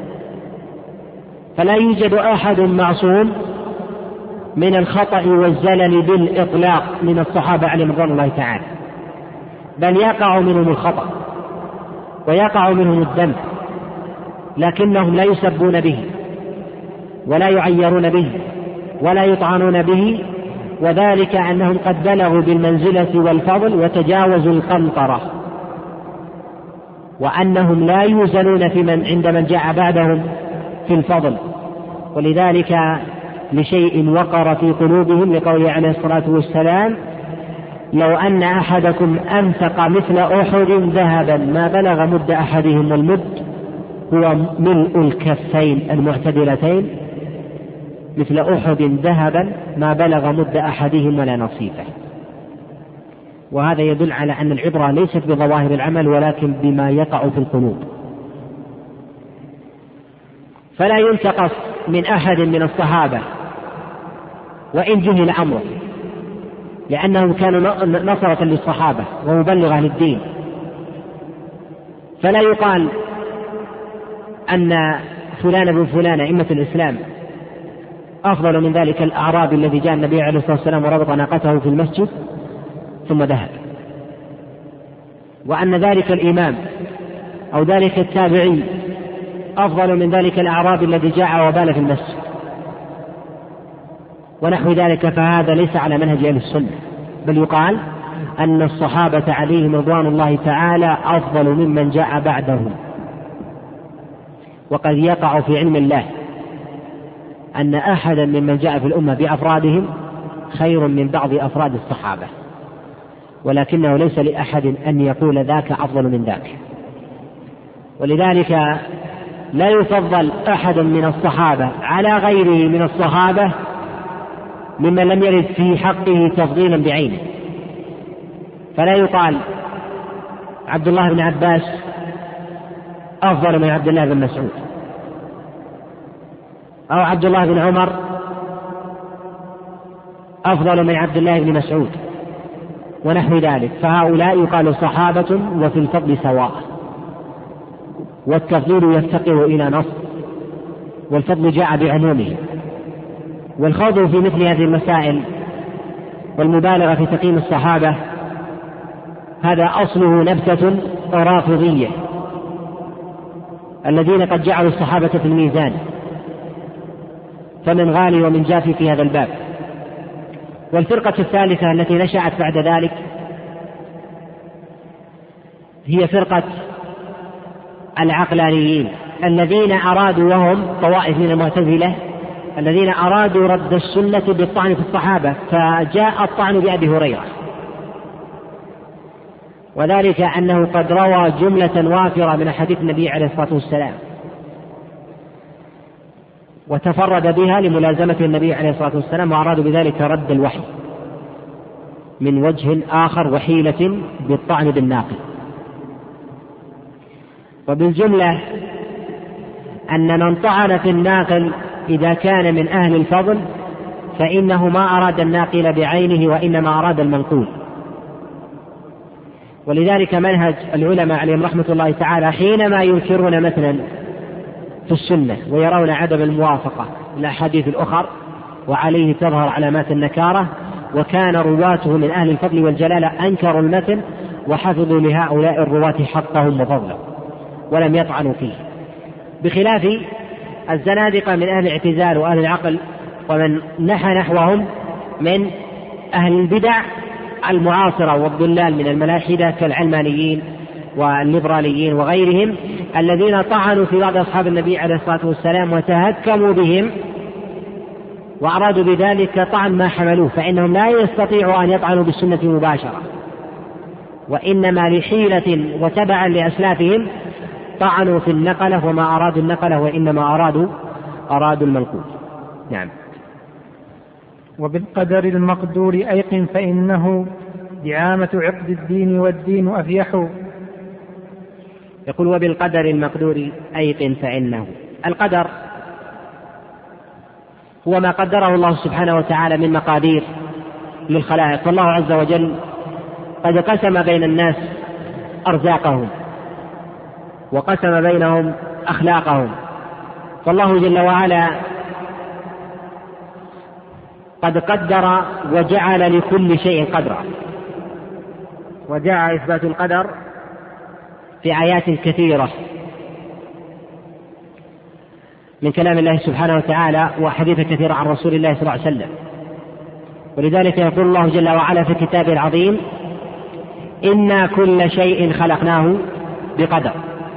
فلا يوجد أحد معصوم من الخطأ والزلل بالإطلاق من الصحابة عليهم رضوان الله تعالى، بل يقع منهم الخطأ ويقع منهم الذنب، لكنهم لا يسبون به ولا يعيرون به ولا يطعنون به، وذلك أنهم قد بلغوا بالمنزلة والفضل وتجاوزوا القنطرة، وأنهم لا يوزنون عند من جاء بعدهم في الفضل. ولذلك لشيء وقر في قلوبهم لقوله عليه الصلاة والسلام لو أن أحدكم أنفق مثل أحد ذهبا ما بلغ مد أحدهم، والمد هو ملء الكفين المعتدلتين، مثل أحد ذهبا ما بلغ مد أحدهم ولا نصيفه. وهذا يدل على أن العبرة ليست بظواهر العمل ولكن بما يقع في القلوب. فلا ينتقص من أحد من الصحابة وإن جهل أمره، لأنهم كانوا نصرة للصحابة ومبلغة للدين. فلا يقال أن فلان بن فلان أئمة الإسلام أفضل من ذلك الأعرابي الذي جاء النبي عليه الصلاة والسلام وربط ناقته في المسجد ثم ذهب، وأن ذلك الإمام أو ذلك التابعي أفضل من ذلك الأعرابي الذي جاء وبال في المسجد ونحو ذلك. فهذا ليس على منهج أهل السنة، بل يقال أن الصحابة عليهم رضوان الله تعالى أفضل ممن جاء بعدهم. وقد يقع في علم الله أن أحدا ممن جاء في الأمة بأفرادهم خير من بعض أفراد الصحابة، ولكنه ليس لأحد أن يقول ذاك أفضل من ذاك. ولذلك لا يفضل أحد من الصحابة على غيره من الصحابة ممن لم يرد في حقه تفضيلا بعينه. فلا يقال عبد الله بن عباس أفضل من عبد الله بن مسعود، أو عبد الله بن عمر أفضل من عبد الله بن مسعود ونحو ذلك. فهؤلاء يقال صحابة وفي الفضل سواء، والتفضيل يفتقر إلى نص، والفضل جاء بعمومه. والخوض في مثل هذه المسائل والمبالغة في تقييم الصحابة هذا أصله نبتة رافضية الذين قد جعلوا الصحابة في الميزان، فمن غالي ومن جافي في هذا الباب. والفرقة الثالثة التي نشأت بعد ذلك هي فرقة العقلانيين الذين أرادوا، وهم طوائف من المعتزلة الذين أرادوا رد السنة بالطعن في الصحابة، فجاء الطعن بأبي هريرة، وذلك أنه قد روى جملة وافرة من حديث النبي عليه الصلاة والسلام وتفرد بها لملازمة النبي عليه الصلاة والسلام، وأرادوا بذلك رد الوحي من وجه آخر وحيلة بالطعن بالناقل. وبالجملة أن من طعن في الناقل إذا كان من أهل الفضل فإنه ما أراد الناقل بعينه وإنما أراد المنقول. ولذلك منهج العلماء عليهم رحمة الله تعالى حينما ينكرون مثلا في السنة ويرون عدم الموافقة للأحاديث الأخر وعليه تظهر علامات النكارة، وكان رواته من أهل الفضل والجلالة أنكروا المتن وحفظوا لهؤلاء الرواة حقهم وفضلهم ولم يطعنوا فيه، بخلاف الزنادقة من أهل الاعتزال وأهل العقل ومن نحى نحوهم من أهل البدع المعاصرة والضلال من الملاحدة كالعلمانيين والليبراليين وغيرهم الذين طعنوا في بعض أصحاب النبي عليه الصلاة والسلام وتهكموا بهم وأرادوا بذلك طعن ما حملوه، فإنهم لا يستطيعوا أن يطعنوا بالسنة مباشرة، وإنما لحيلة وتبعا لأسلافهم طعنوا في النقلة وما أرادوا النقلة وإنما أرادوا المنقول. نعم. وبالقدر المقدور أيقن فإنه دعامة عقد الدين والدين أفيح. يقول وبالقدر المقدور أيقن فإنه، القدر هو ما قدره الله سبحانه وتعالى من مقادير للخلائق، فالله عز وجل قد قسم بين الناس أرزاقهم وقسم بينهم أخلاقهم، فالله جل وعلا قد قدر وجعل لكل شيء قدرا، وجاء إثبات القدر في آيات كثيرة من كلام الله سبحانه وتعالى وحديث كثير عن رسول الله صلى الله عليه وسلم. ولذلك يقول الله جل وعلا في كتابه العظيم إنا كل شيء خلقناه بقدر،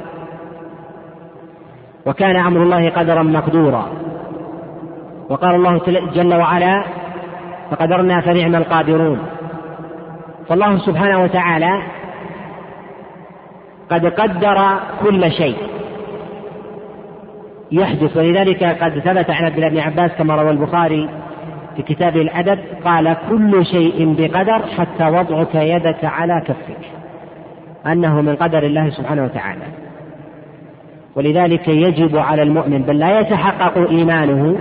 وكان أمر الله قدرا مقدورا. وقال الله جل وعلا فقدرنا فنعم القادرون، فالله سبحانه وتعالى قد قدر كل شيء يحدث. ولذلك قد ثبت عن عبد الله بن عباس كما روى البخاري في كتابه الأدب قال كل شيء بقدر حتى وضعك يدك على كفك، أنه من قدر الله سبحانه وتعالى. ولذلك يجب على المؤمن بل لا يتحقق إيمانه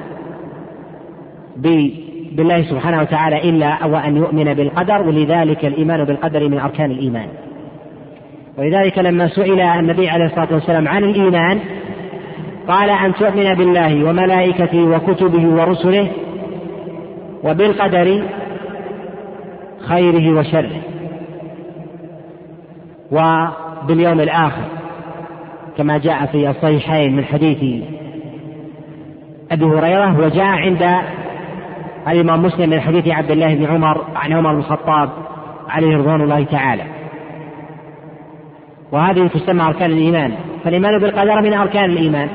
بالله سبحانه وتعالى إلا وأن يؤمن بالقدر، ولذلك الإيمان بالقدر من أركان الإيمان. ولذلك لما سئل النبي عليه الصلاة والسلام عن الإيمان قال أن تؤمن بالله وملائكته وكتبه ورسله وبالقدر خيره وشره وباليوم الآخر، كما جاء في الصحيحين من حديث أبي هريرة، وجاء عند الإمام مسلم من حديث عبد الله بن عمر عن عمر بن الخطاب عليه رضوان الله تعالى. وهذه تسمى أركان الإيمان، فالإيمان بالقدر من أركان الإيمان،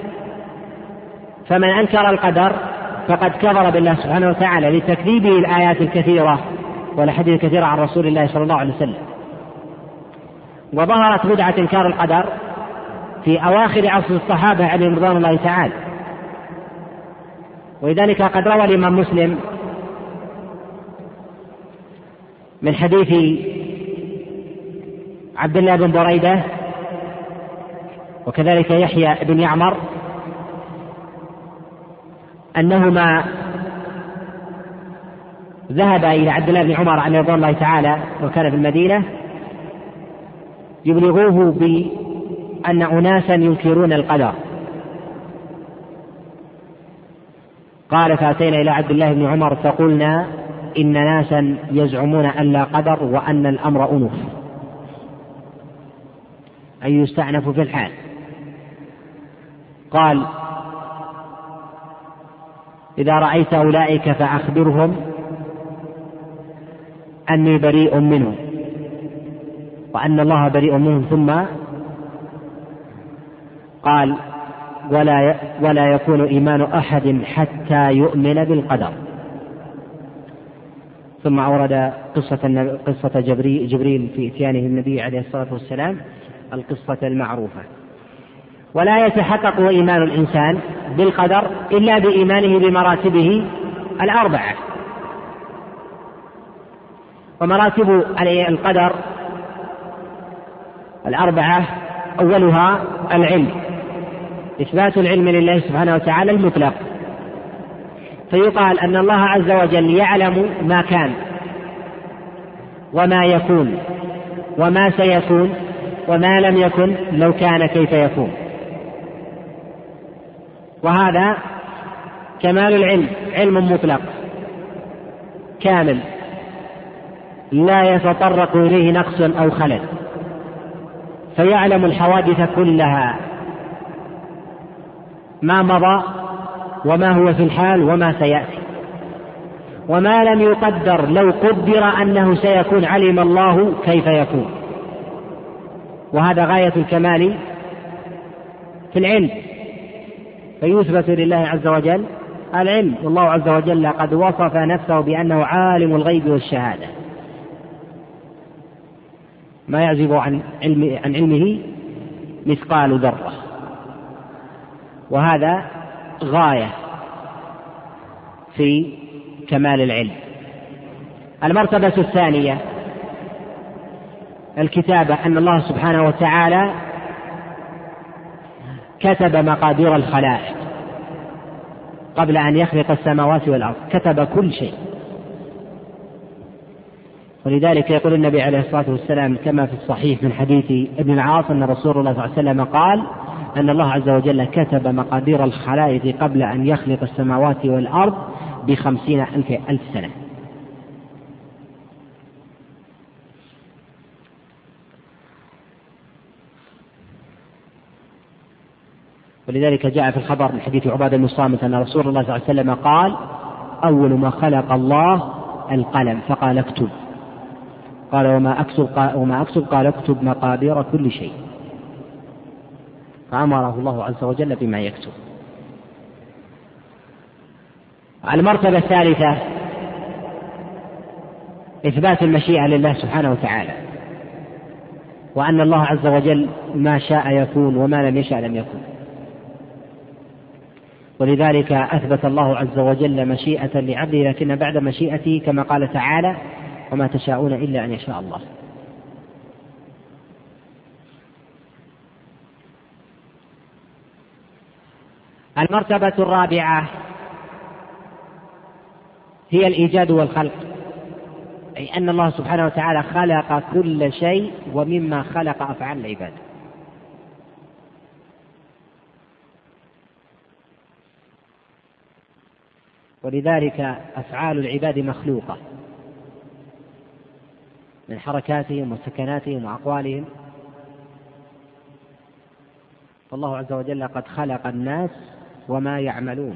فمن أنكر القدر فقد كفر بالله سبحانه وتعالى لتكذيبه الآيات الكثيرة والأحاديث الكثيرة عن رسول الله صلى الله عليه وسلم. وظهرت بدعة إنكار القدر في أواخر عصر الصحابة عليهم رضوان الله تعالى. ولذلك قد روى الإمام مسلم من حديث عبد الله بن بريدة وكذلك يحيى بن يعمر أنهما ذهبا إلى عبد الله بن عمر عليه رضوان الله تعالى وكان في المدينة يبلغوه بأن أناسا ينكرون القدر. قال فأتينا إلى عبد الله بن عمر فقلنا إن ناسا يزعمون أن لا قدر وأن الأمر أنوف، أي يستعنف في الحال. قال إذا رأيت أولئك فأخبرهم أني بريء منهم وأن الله بريء منهم، ثم قال ولا يكون إيمان أحد حتى يؤمن بالقدر. ثم أورد قصة جبريل في إتيانه النبي عليه الصلاة والسلام، القصة المعروفة. ولا يتحقق إيمان الإنسان بالقدر إلا بإيمانه بمراتبه الأربعة. ومراتب القدر الأربعة أولها العلم، إثبات العلم لله سبحانه وتعالى المطلق، فيقال أن الله عز وجل يعلم ما كان وما يكون وما سيكون وما لم يكن لو كان كيف يكون. وهذا كمال العلم، علم مطلق كامل لا يتطرق إليه نقص أو خلل، فيعلم الحوادث كلها، ما مضى وما هو في الحال وما سيأتي. وما لم يقدر لو قدر أنه سيكون علم الله كيف يكون. وهذا غاية الكمال في العلم، فيثبت لله عز وجل العلم، والله عز وجل قد وصف نفسه بأنه عالم الغيب والشهادة، ما يعزب عن علمه مثقال ذرة، وهذا غاية في كمال العلم. المرتبة الثانية الكتابة، أن الله سبحانه وتعالى كتب مقادير الخلائق قبل أن يخلق السماوات والأرض، كتب كل شيء. ولذلك يقول النبي عليه الصلاة والسلام كما في الصحيح من حديث ابن العاص أن رسول الله صلى الله عليه وسلم قال أن الله عز وجل كتب مقادير الخلائق قبل أن يخلق السماوات والأرض ب50,000 سنة. ولذلك جاء في الخبر من حديث عبادة بن الصامت أن رسول الله صلى الله عليه وسلم قال أول ما خلق الله القلم فقال اكتب، قال وما أكتب قال اكتب مقادير كل شيء، فأمره الله عز وجل بما يكتب. المرتبة الثالثة إثبات المشيئة لله سبحانه وتعالى، وأن الله عز وجل ما شاء يكون وما لم يشاء لم يكن. ولذلك أثبت الله عز وجل مشيئة لعبده، لكن بعد مشيئته كما قال تعالى وما تشاءون إلا أن يشاء الله. المرتبة الرابعة هي الإيجاد والخلق، أي أن الله سبحانه وتعالى خلق كل شيء ومما خلق أفعال العباد. ولذلك أفعال العباد مخلوقة من حركاتهم وسكناتهم وأقوالهم، فالله عز وجل قد خلق الناس وما يعملون.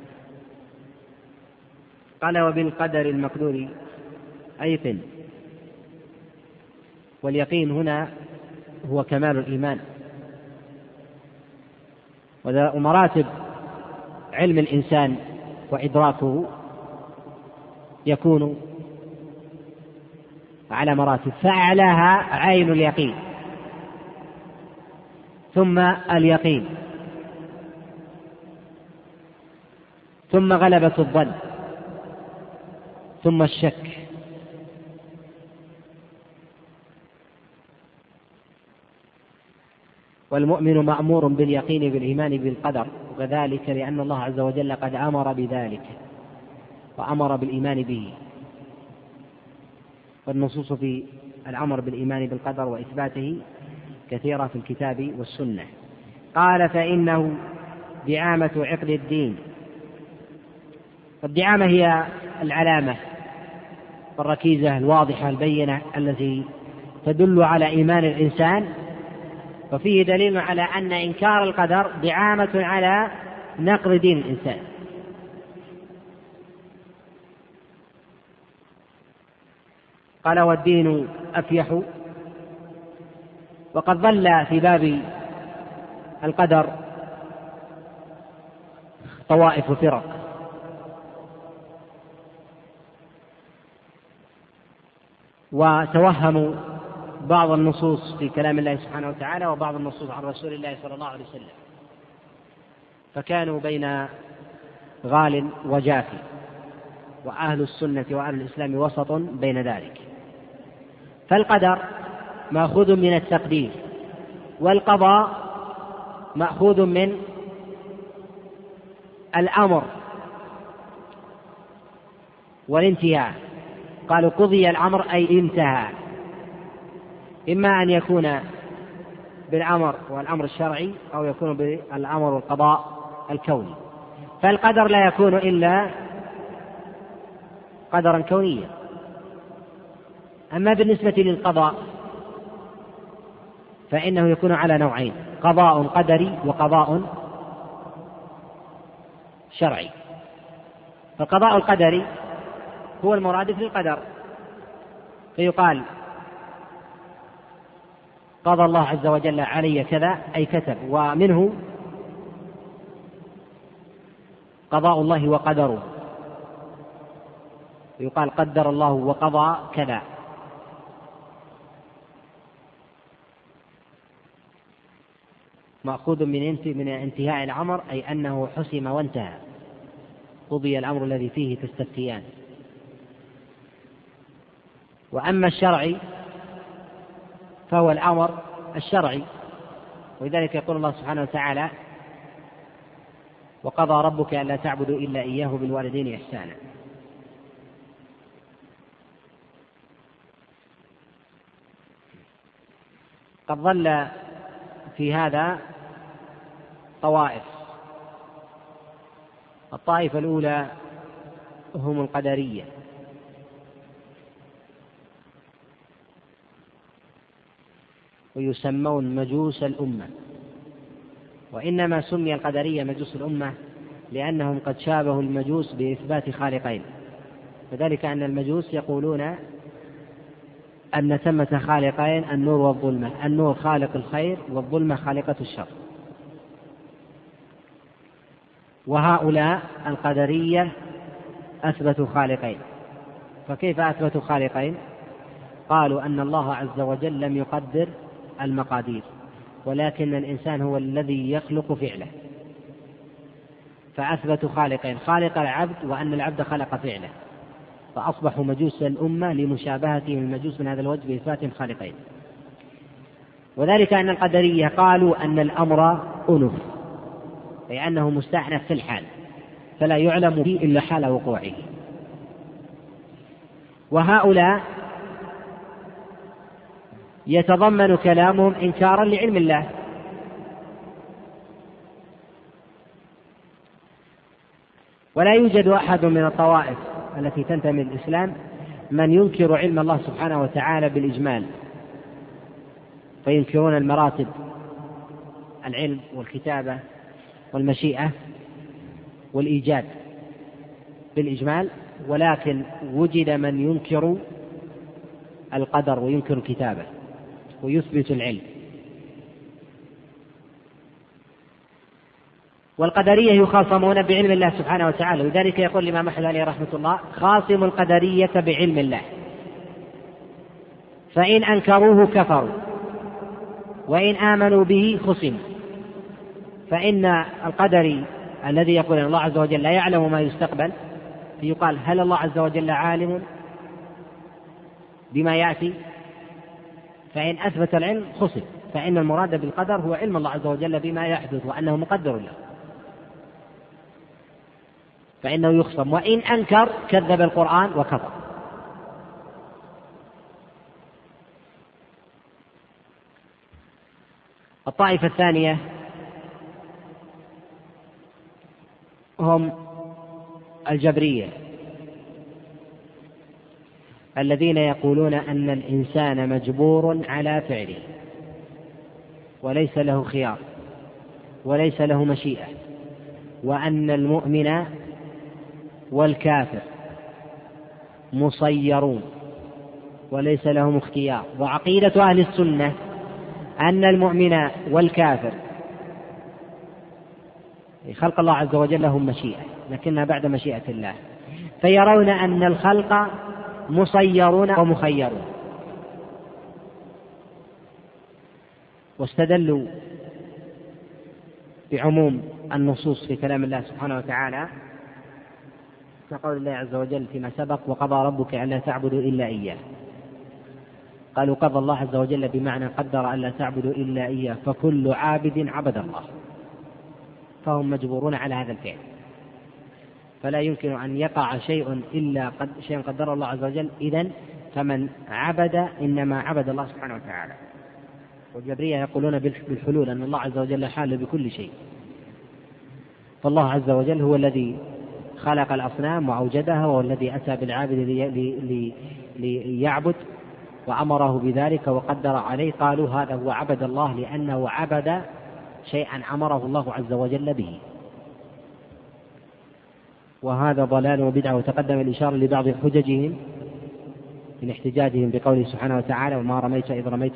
قال وبالقدر المقدور أيقن، واليقين هنا هو كمال الإيمان. ومراتب علم الإنسان وإدراكه يكون على مراتب، فأعلاها عين اليقين، ثم اليقين، ثم غلبة الظن، ثم الشك. والمؤمن مأمور باليقين بالإيمان بالقدر، وذلك لأن الله عز وجل قد أمر بذلك وأمر بالإيمان به. والنصوص في الأمر بالإيمان بالقدر وإثباته كثيرة في الكتاب والسنة. قال فإنه دعامة عقد الدين. والدعامة هي العلامة والركيزة الواضحة البينة التي تدل على إيمان الإنسان، وفيه دليل على أن إنكار القدر دعامة على نقض دين الإنسان. قال والدين أفيح. وقد ظل في باب القدر طوائف وفرق، وتوهموا بعض النصوص في كلام الله سبحانه وتعالى وبعض النصوص عن رسول الله صلى الله عليه وسلم، فكانوا بين غال وجافي، وأهل السنة وأهل الإسلام وسط بين ذلك. فالقدر مأخوذ من التقدير، والقضاء مأخوذ من الأمر والانتهاء. قالوا قضي الأمر أي انتهى، إما أن يكون بالأمر والأمر الشرعي أو يكون بالأمر والقضاء الكوني. فالقدر لا يكون إلا قدرا كونيا. أما بالنسبة للقضاء فإنه يكون على نوعين: قضاء قدري وقضاء شرعي. فالقضاء القدري هو المرادف للقدر، فيقال قضى الله عز وجل علي كذا أي كتب، ومنه قضاء الله وقدره، يقال قدر الله وقضى كذا. مأخوذ من انتهاء الأمر أي أنه حسم وانتهى، قضي الأمر الذي فيه تستفتيان. وأما الشرعي فهو الأمر الشرعي، ولذلك يقول الله سبحانه وتعالى وقضى ربك ألا تعبدوا إلا إياه بالوالدين إحسانا. قد ظل في هذا طوائف. الطائفة الأولى هم القدرية، ويسمون مجوس الأمة، وإنما سمي القدرية مجوس الأمة لأنهم قد شابهوا المجوس بإثبات خالقين، وذلك أن المجوس يقولون أن ثمة خالقين النور والظلمة، النور خالق الخير والظلمة خالقة الشر. وهؤلاء القدرية أثبتوا خالقين. فكيف أثبتوا خالقين؟ قالوا أن الله عز وجل لم يقدر المقادير، ولكن الإنسان هو الذي يخلق فعله، فأثبتوا خالقين، خالق العبد وأن العبد خلق فعله، فأصبحوا مجوس الأمة لمشابهتهم المجوس من هذا الوجه بإثبات خالقين. وذلك أن القدرية قالوا أن الأمر أنف، أي أنه مستأنف في الحال فلا يعلم فيه إلا حال وقوعه. وهؤلاء يتضمن كلامهم إنكارا لعلم الله، ولا يوجد أحد من الطوائف التي تنتمي للإسلام من ينكر علم الله سبحانه وتعالى بالإجمال، فينكرون المراتب، العلم والكتابة والمشيئة والإيجاد بالإجمال، ولكن وجد من ينكر القدر وينكر الكتابة ويثبت العلم. والقدرية يخاصمون بعلم الله سبحانه وتعالى، لذلك يقول الإمام أحمد عليه رحمة الله خاصم القدرية بعلم الله، فإن أنكروه كفروا وإن آمنوا به خصموا. فإن القدري الذي يقول أن الله عز وجل لا يعلم ما يستقبل، فيقال هل الله عز وجل عالم بما يأتي؟ فإن أثبت العلم خصم، فإن المراد بالقدر هو علم الله عز وجل بما يحدث وأنه مقدر له، فإنه يخصم. وإن أنكر كذب القرآن وكفر. الطائفة الثانية هم الجبرية، الذين يقولون أن الإنسان مجبور على فعله وليس له خيار وليس له مشيئة، وأن المؤمن والكافر مسيرون وليس لهم اختيار. وعقيدة أهل السنة أن المؤمن والكافر خلق الله عز وجل لهم مشيئة لكنها بعد مشيئة الله، فيرون أن الخلق مسيرون ومخيرون. واستدلوا بعموم النصوص في كلام الله سبحانه وتعالى كقول الله عز وجل فيما سبق وقضى ربك ألا تعبدوا إلا إياه. قالوا قضى الله عز وجل بمعنى قدر ألا تعبدوا إلا إياه، فكل عابد عبد الله، فهم مجبورون على هذا الفعل، فلا يمكن أن يقع شيء إلا شيء قدر الله عز وجل، إذن فمن عبد إنما عبد الله سبحانه وتعالى. والجبرية يقولون بالحلول أن الله عز وجل حال بكل شيء، فالله عز وجل هو الذي خلق الأصنام وأوجدها، وهو الذي أتى بالعابد ليعبد وأمره بذلك وقدر عليه. قالوا هذا هو عبد الله لأنه عبد شيئا أمره الله عز وجل به. وهذا ضلال وبدعة. وتقدم الإشارة لبعض حججهم من احتجاجهم بقوله سبحانه وتعالى وما رميت إذ رميت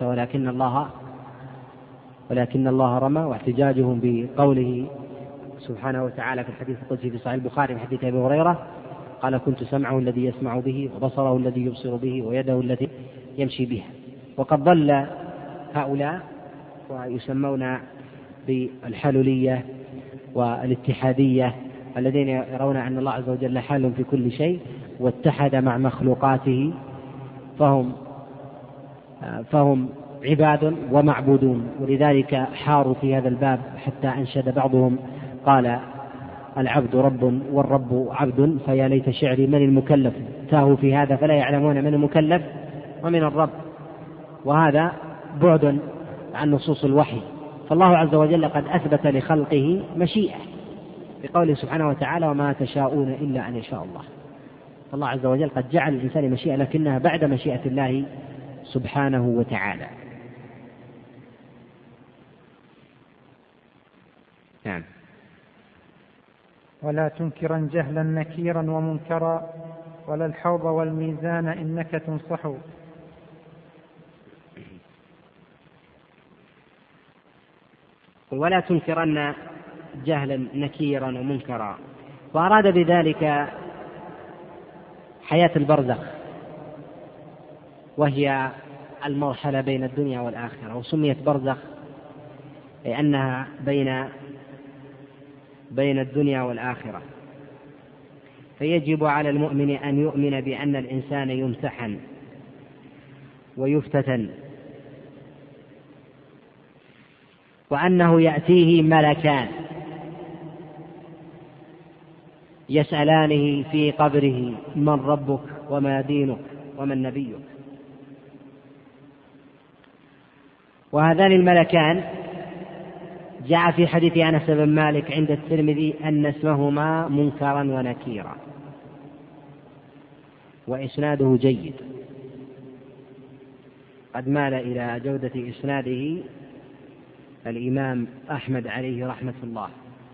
ولكن الله رمى، واحتجاجهم بقوله سبحانه وتعالى في الحديث القدسي في صحيح البخاري من حديث أبي هريرة قال كنت سمعه الذي يسمع به وبصره الذي يبصر به ويده التي يمشي بها. وقد ضل هؤلاء ويسمون بالحلولية والاتحادية الذين يرون أن الله عز وجل حال في كل شيء واتحد مع مخلوقاته، فهم عباد ومعبودون، ولذلك حاروا في هذا الباب حتى أنشد بعضهم قال العبد رب والرب عبد فيا ليت شعري من المكلف، تاهوا في هذا فلا يعلمون من المكلف ومن الرب. وهذا بعد عن نصوص الوحي. فالله عز وجل قد أثبت لخلقه مشيئة بقوله سبحانه وتعالى وما تشاءون إلا أن يشاء الله. فالله عز وجل قد جعل الإنسان مشيئة لكنها بعد مشيئة الله سبحانه وتعالى. نعم. ولا تنكرا جهلا نكيرا ومنكرا ولا الحوض والميزان إنك تنصح. ولا تنكرن جهلا نكيرا ومنكرا، وأراد بذلك حياة البرزخ وهي المرحلة بين الدنيا والآخرة، وسميت برزخ لأنها بين الدنيا والآخرة. فيجب على المؤمن أن يؤمن بأن الإنسان يمتحن ويفتتن، وأنه يأتيه ملكان يسألانه في قبره من ربك وما دينك ومن نبيك. وهذان الملكان جاء في حديث أنس بن مالك عند الترمذي أن اسمهما منكرا ونكيرا، وإسناده جيد، قد مال إلى جودة إسناده الإمام أحمد عليه رحمة الله.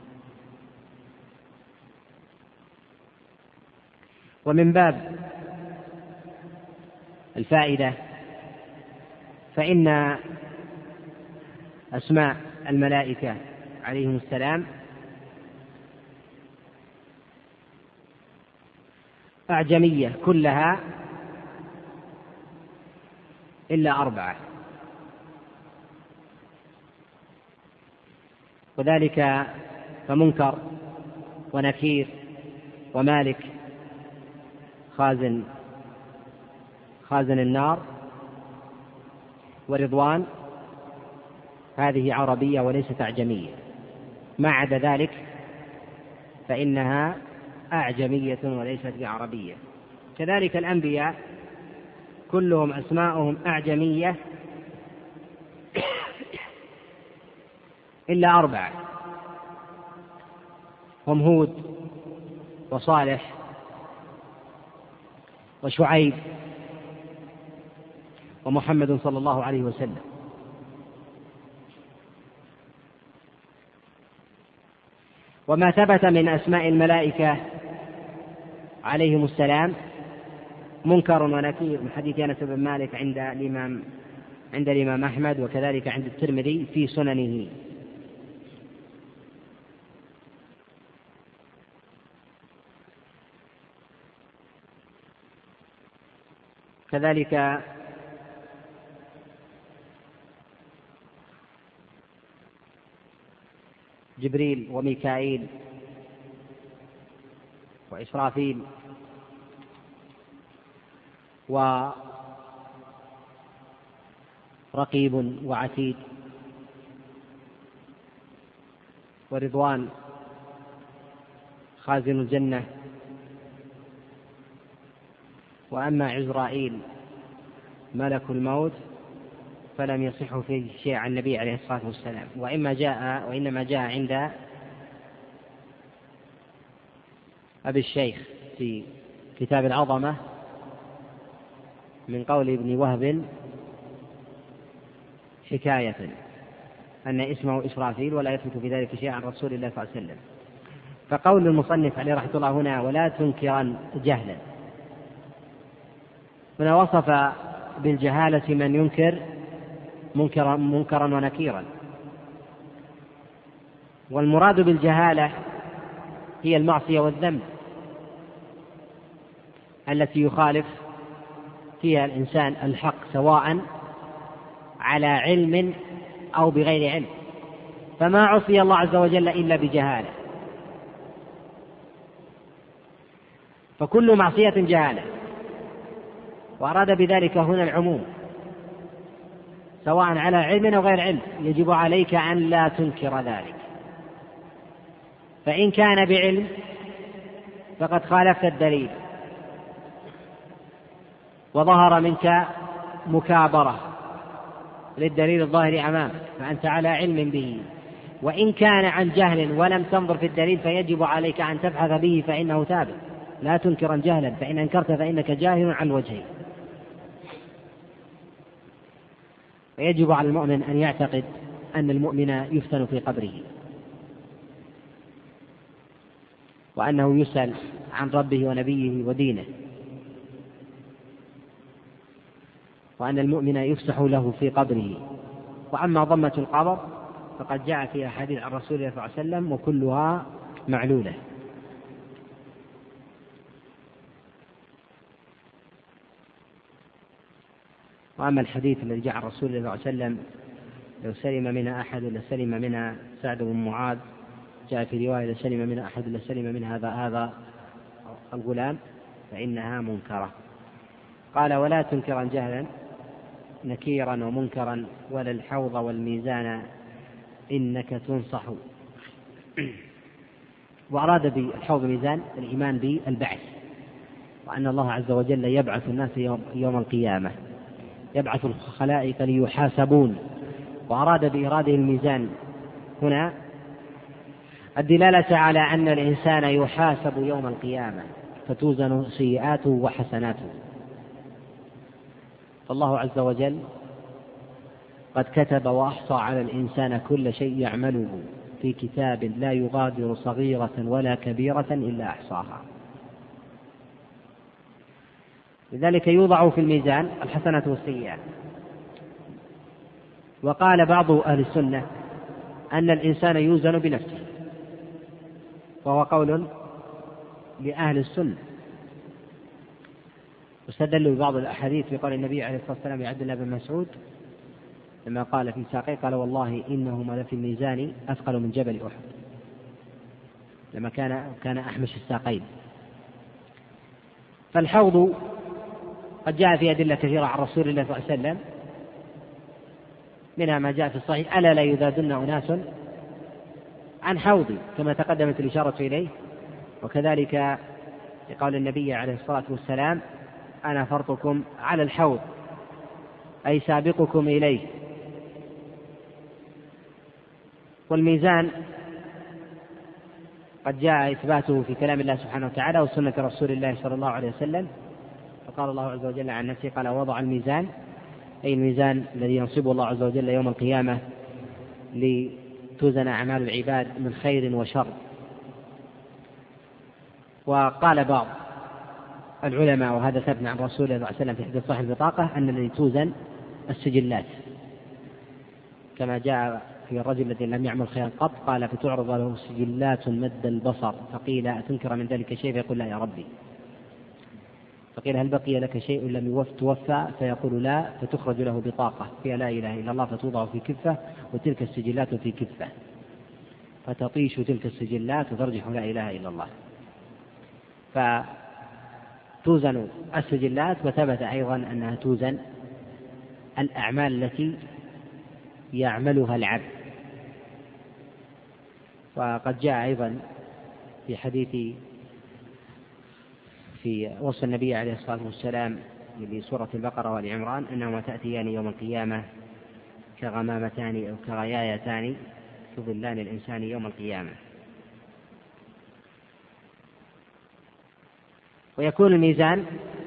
ومن باب الفائدة فإن أسماء الملائكة عليهم السلام أعجمية كلها إلا 4، وذلك فمنكر ونكير ومالك خازن النار ورضوان، هذه عربية وليست أعجمية. ما عدا ذلك فإنها أعجمية وليست بعربية. كذلك الأنبياء كلهم أسماءهم أعجمية إلا 4، هم هود وصالح وشعيب ومحمد صلى الله عليه وسلم. وما ثبت من أسماء الملائكة عليهم السلام منكر ونكير من حديث أنس بن مالك عند الإمام أحمد، وكذلك عند الترمذي في سننه. كذلك جبريل وميكائيل وإسرافيل ورقيب وعتيد ورضوان خازن الجنة. وأما عزرائيل ملك الموت فلم يصح فيه شيء عن النبي عليه الصلاة والسلام، وإنما جاء عند أبي الشيخ في كتاب العظمة من قول ابن وهب حكاية أن اسمه إسرافيل ولا يثبت في ذلك شيء عن رسول الله صلى الله عليه وسلم. فقول المصنف عليه رحمة الله هنا ولا تنكرا جهلا، هنا وصف بالجهالة من ينكر منكرا ونكيرا، والمراد بالجهالة هي المعصية والذنب التي يخالف فيها الإنسان الحق سواء على علم أو بغير علم، فما عصي الله عز وجل إلا بجهالة، فكل معصية جهالة، وأراد بذلك هنا العموم سواء على علم أو غير علم، يجب عليك أن لا تنكر ذلك، فإن كان بعلم فقد خالفت الدليل وظهر منك مكابرة للدليل الظاهر أمامك فأنت على علم به، وإن كان عن جهل ولم تنظر في الدليل فيجب عليك أن تبحث به فإنه ثابت، لا تنكرا جهلا، فإن أنكرت فإنك جاهل عن وجهه. ويجب على المؤمن أن يعتقد أن المؤمن يفتن في قبره، وأنه يسأل عن ربه ونبيه ودينه، وأن المؤمن يفسح له في قبره. وأما ضمة القبر فقد جاء في أحاديث عن رسول الله صلى الله عليه وسلم وكلها معلولة. وأما الحديث الذي جاء عن رسول الله صلى الله عليه وسلم لو سلم منها أحد لسلم منها سعد بن معاذ، جاء في رواية لسلم منها أحد لسلم من هذا الغلام، فإنها منكرة. قال ولا تنكرا جهلا نكيرا ومنكرا ولا الحوض والميزان إنك تنصح. وأراد بالحوض والميزان الإيمان بالبعث، وأن الله عز وجل يبعث الناس يوم القيامة، يبعث الخلائق ليحاسبون. وأراد بإراده الميزان هنا الدلالة على أن الإنسان يحاسب يوم القيامة فتوزن سيئاته وحسناته. فالله عز وجل قد كتب وأحصى على الإنسان كل شيء يعمله في كتاب لا يغادر صغيرة ولا كبيرة إلا أحصاها. لذلك يوضع في الميزان الحسنة والسيئات. وقال بعض أهل السنة أن الإنسان يوزن بنفسه، وهو قول لأهل السنة، واستدلوا ببعض الأحاديث في قول النبي عليه الصلاة والسلام لعبد الله بن مسعود لما قال في ساقيه قال والله إنهما لفي الميزان أثقل من جبل أحد، لما كان أحمش الساقين. فالحوض قد جاء في أدلة كثيرة عن رسول الله صلى الله عليه وسلم، منها ما جاء في الصحيح ألا لا يذادن أناس عن حوضي كما تقدمت الإشارة إليه، وكذلك قول النبي عليه الصلاة والسلام أنا فرطكم على الحوض أي سابقكم إليه. والميزان قد جاء إثباته في كلام الله سبحانه وتعالى وسنة رسول الله صلى الله عليه وسلم، فقال الله عز وجل عن نفسه قال وضع الميزان، أي الميزان الذي ينصبه الله عز وجل يوم القيامة لتوزن أعمال العباد من خير وشر. وقال بعض العلماء وهذا ثبت عن رسول الله صلى الله عليه وسلم في حديث صحيح البطاقة أن الذي توزن السجلات، كما جاء في الرجل الذي لم يعمل خيرا قط قال فتعرض له سجلات مد البصر فقيل أتنكر من ذلك شيء فيقول لا يا ربي، فقيل هل بقي لك شيء لم توفى فيقول لا، فتخرج له بطاقة فيها لا إله إلا الله فتوضع في كفة وتلك السجلات في كفة فتطيش تلك السجلات وترجح لا إله إلا الله، فتوزن السجلات. وثبت أيضا أنها توزن الأعمال التي يعملها العبد. وقد جاء أيضا في حديث في وصف النبي عليه الصلاة والسلام لسورة البقرة والعمران أنهما تأتيان يوم القيامة كغمامتان أو كغيايتان تظلان الإنسان يوم القيامة. ويكون الميزان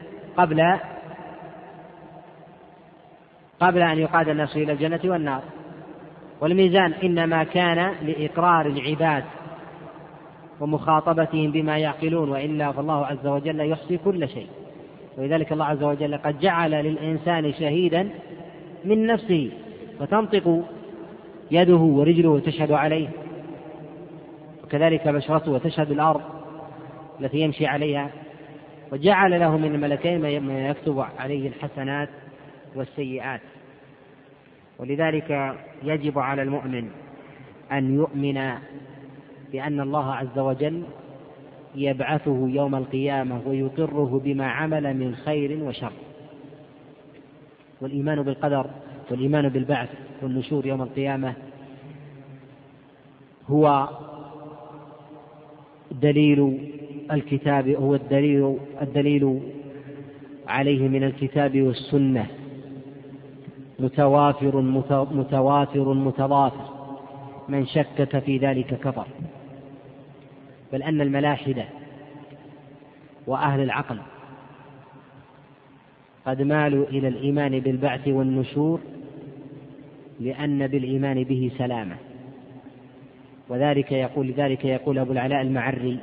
قبل أن يقاد الناس إلى الجنة والنار، والميزان إنما كان لإقرار العباد ومخاطبتهم بما يعقلون، وإلا فالله عز وجل يحصي كل شيء. ولذلك الله عز وجل قد جعل للإنسان شهيدا من نفسه، فتنطق يده ورجله وتشهد عليه، وكذلك بشرته وتشهد الأرض التي يمشي عليها، وجعل له من الملكين من يكتب عليه الحسنات والسيئات. ولذلك يجب على المؤمن أن يؤمن بأن الله عز وجل يبعثه يوم القيامة ويقره بما عمل من خير وشر. والإيمان بالقدر والإيمان بالبعث والنشور يوم القيامة هو دليل الكتاب، هو الدليل عليه من الكتاب والسنة، متوافر متضافر، من شكك في ذلك كفر. بل أن الملاحدة وأهل العقل قد مالوا إلى الإيمان بالبعث والنشور لأن بالإيمان به سلامة. لذلك يقول أبو العلاء المعري،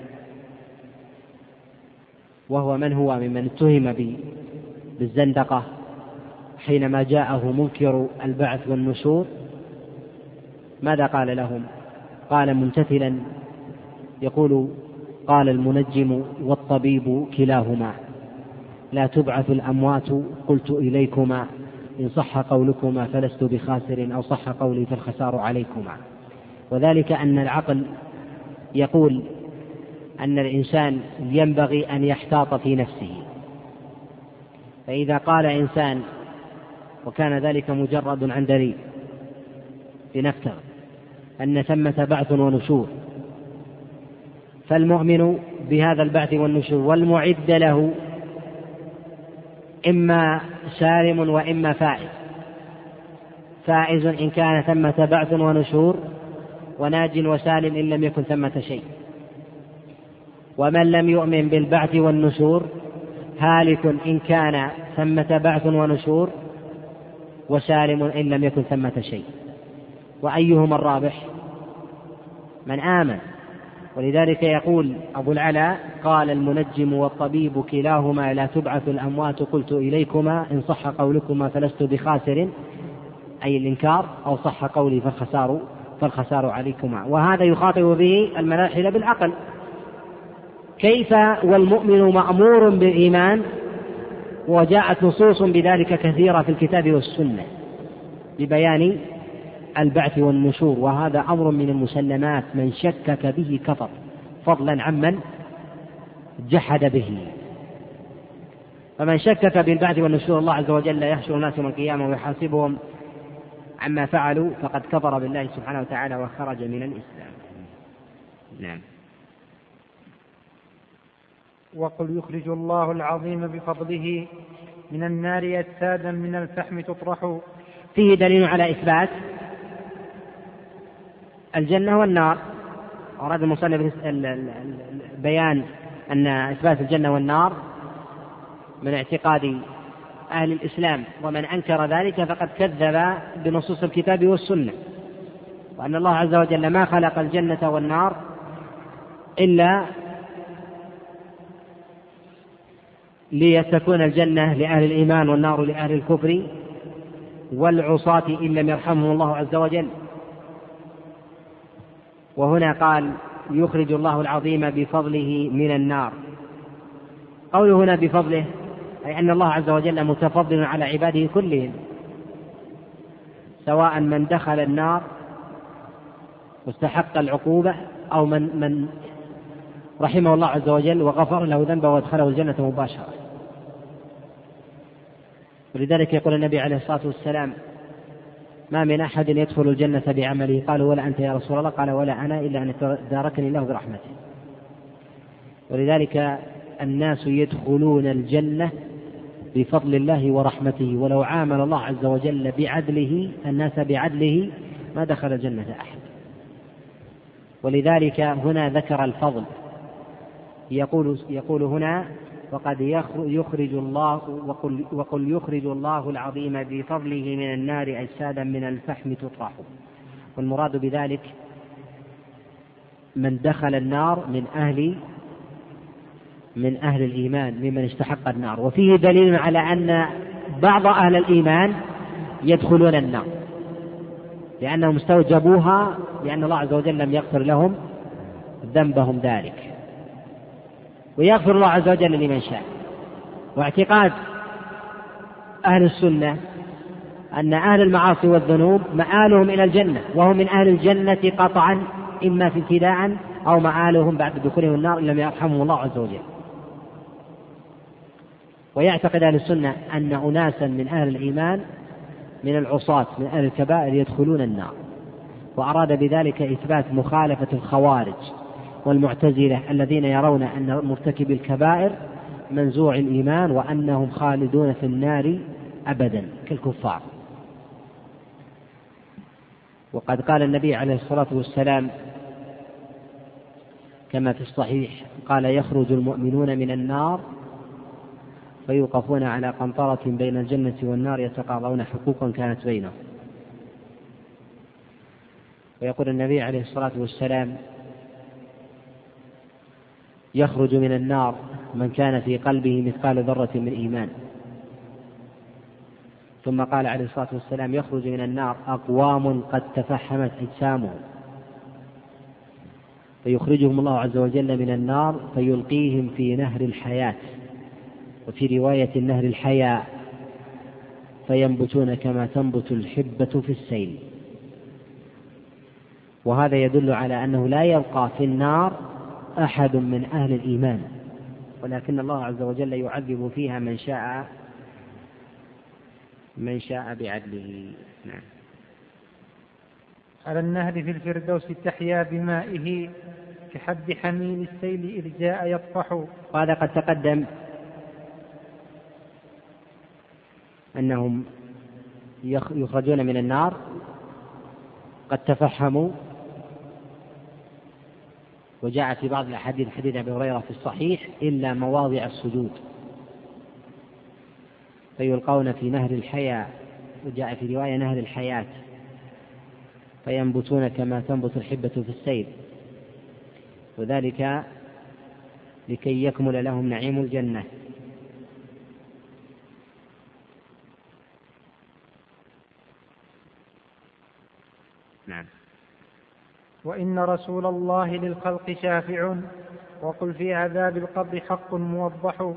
وهو من هو ممن اتهم بالزندقة حينما جاءه منكر البعث والنشور، ماذا قال لهم؟ قال ممتثلا يقول: قال المنجم والطبيب كلاهما لا تبعث الأموات قلت إليكما إن صح قولكما فلست بخاسر أو صح قولي فالخسار عليكما. وذلك أن العقل يقول أن الإنسان ينبغي أن يحتاط في نفسه، فإذا قال إنسان وكان ذلك مجرد عن دليل، لنفترض أن ثمة بعث ونشور، فالمؤمن بهذا البعث والنشور والمعد له إما سالم وإما فائز. فائز إن كان ثمة بعث ونشور، وناج وسالم إن لم يكن ثمة شيء. ومن لم يؤمن بالبعث والنشور هالك إن كان ثمة بعث ونشور، وسالم إن لم يكن ثمة شيء. وأيهما الرابح؟ من آمن. ولذلك يقول أبو العلاء: قال المنجم والطبيب كلاهما لا تبعث الأموات قلت إليكما إن صح قولكما فلست بخاسر، أي الإنكار، أو صح قولي فالخسار عليكما. وهذا يخاطب به الملاحدة بالعقل. كيف والمؤمن مأمور بالإيمان وجاءت نصوص بذلك كثيرة في الكتاب والسنة ببيان البعث والنشور، وهذا أمر من المسلمات، من شكك به كفر، فضلا عمن جحد به. فمن شكك بالبعث والنشور الله عز وجل يحشر الناس يوم القيامة ويحاسبهم عما فعلوا فقد كفر بالله سبحانه وتعالى وخرج من الإسلام. نعم. وقل يخرج الله العظيم بفضله من النار أجسادا من الفحم تطرح. فيه دليل على إثبات الجنة والنار. أراد المصنف بيان أن إثبات الجنة والنار من اعتقاد أهل الإسلام، ومن أنكر ذلك فقد كذب بنصوص الكتاب والسنة، وأن الله عز وجل ما خلق الجنة والنار إلا لتكون الجنة لأهل الإيمان والنار لأهل الكفر والعصاة إن لم يرحمهم الله عز وجل. وهنا قال يخرج الله العظيم بفضله من النار. قوله هنا بفضله أي أن الله عز وجل متفضل على عباده كلهم، سواء من دخل النار واستحق العقوبة أو من رحمه الله عز وجل وغفر له ذنبه وادخله الجنة مباشرة. ولذلك يقول النبي عليه الصلاة والسلام: ما من أحد يدخل الجنة بعمله. قالوا: ولا أنت يا رسول الله؟ قال: ولا أنا إلا أن داركني الله برحمته. ولذلك الناس يدخلون الجنة بفضل الله ورحمته، ولو عامل الله عز وجل بعدله الناس بعدله ما دخل الجنة أحد. ولذلك هنا ذكر الفضل، يقول هنا: وقد يخرج الله وقل يخرج الله العظيم بفضله من النار أجسادا من الفحم تطرح. والمراد بذلك من دخل النار من أهل الإيمان ممن استحق النار. وفيه دليل على أن بعض أهل الإيمان يدخلون النار لأنهم استوجبوها، لأن الله عز وجل لم يغفر لهم ذنبهم ذلك، ويغفر الله عز وجل لمن شاء. واعتقاد أهل السنة أن أهل المعاصي والذنوب مآلهم إلى الجنة، وهم من أهل الجنة قطعا، إما في ابتداء أو مآلهم بعد دخولهم النار إن لم يرحمهم الله عز وجل. ويعتقد أهل السنة أن أناسا من أهل الإيمان من العصاة من أهل الكبائر يدخلون النار، وأراد بذلك إثبات مخالفة الخوارج والمعتزلة الذين يرون أن مرتكب الكبائر منزوع الإيمان وأنهم خالدون في النار أبدا كالكفار. وقد قال النبي عليه الصلاة والسلام كما في الصحيح قال: يخرج المؤمنون من النار فيوقفون على قنطرة بين الجنة والنار يتقاضون حقوقا كانت بينهم. ويقول النبي عليه الصلاة والسلام: يخرج من النار من كان في قلبه مثقال ذرة من إيمان. ثم قال عليه الصلاة والسلام: يخرج من النار أقوام قد تفحمت أجسامهم فيخرجهم الله عز وجل من النار فيلقيهم في نهر الحياة، وفي رواية نهر الحياة، فينبتون كما تنبت الحبة في السيل. وهذا يدل على أنه لا يبقى في النار أحد من أهل الإيمان، ولكن الله عز وجل يعذب فيها من شاء بعدله. نعم. على النهر في الفردوس تحيا بمائه كحد حميل السيل إذ جاء يطفح. وهذا قد تقدم أنهم يخرجون من النار قد تفحموا، وجاء في بعض الأحاديث حديث أبي هريرة في الصحيح: إلا مواضع السجود فيلقون في نهر الحياة، وجاء في رواية نهر الحياة، فينبتون كما تنبت الحبة في السيل، وذلك لكي يكمل لهم نعيم الجنة. نعم. وإن رسول الله للخلق شافع وقل في عذاب القبر حق موضح.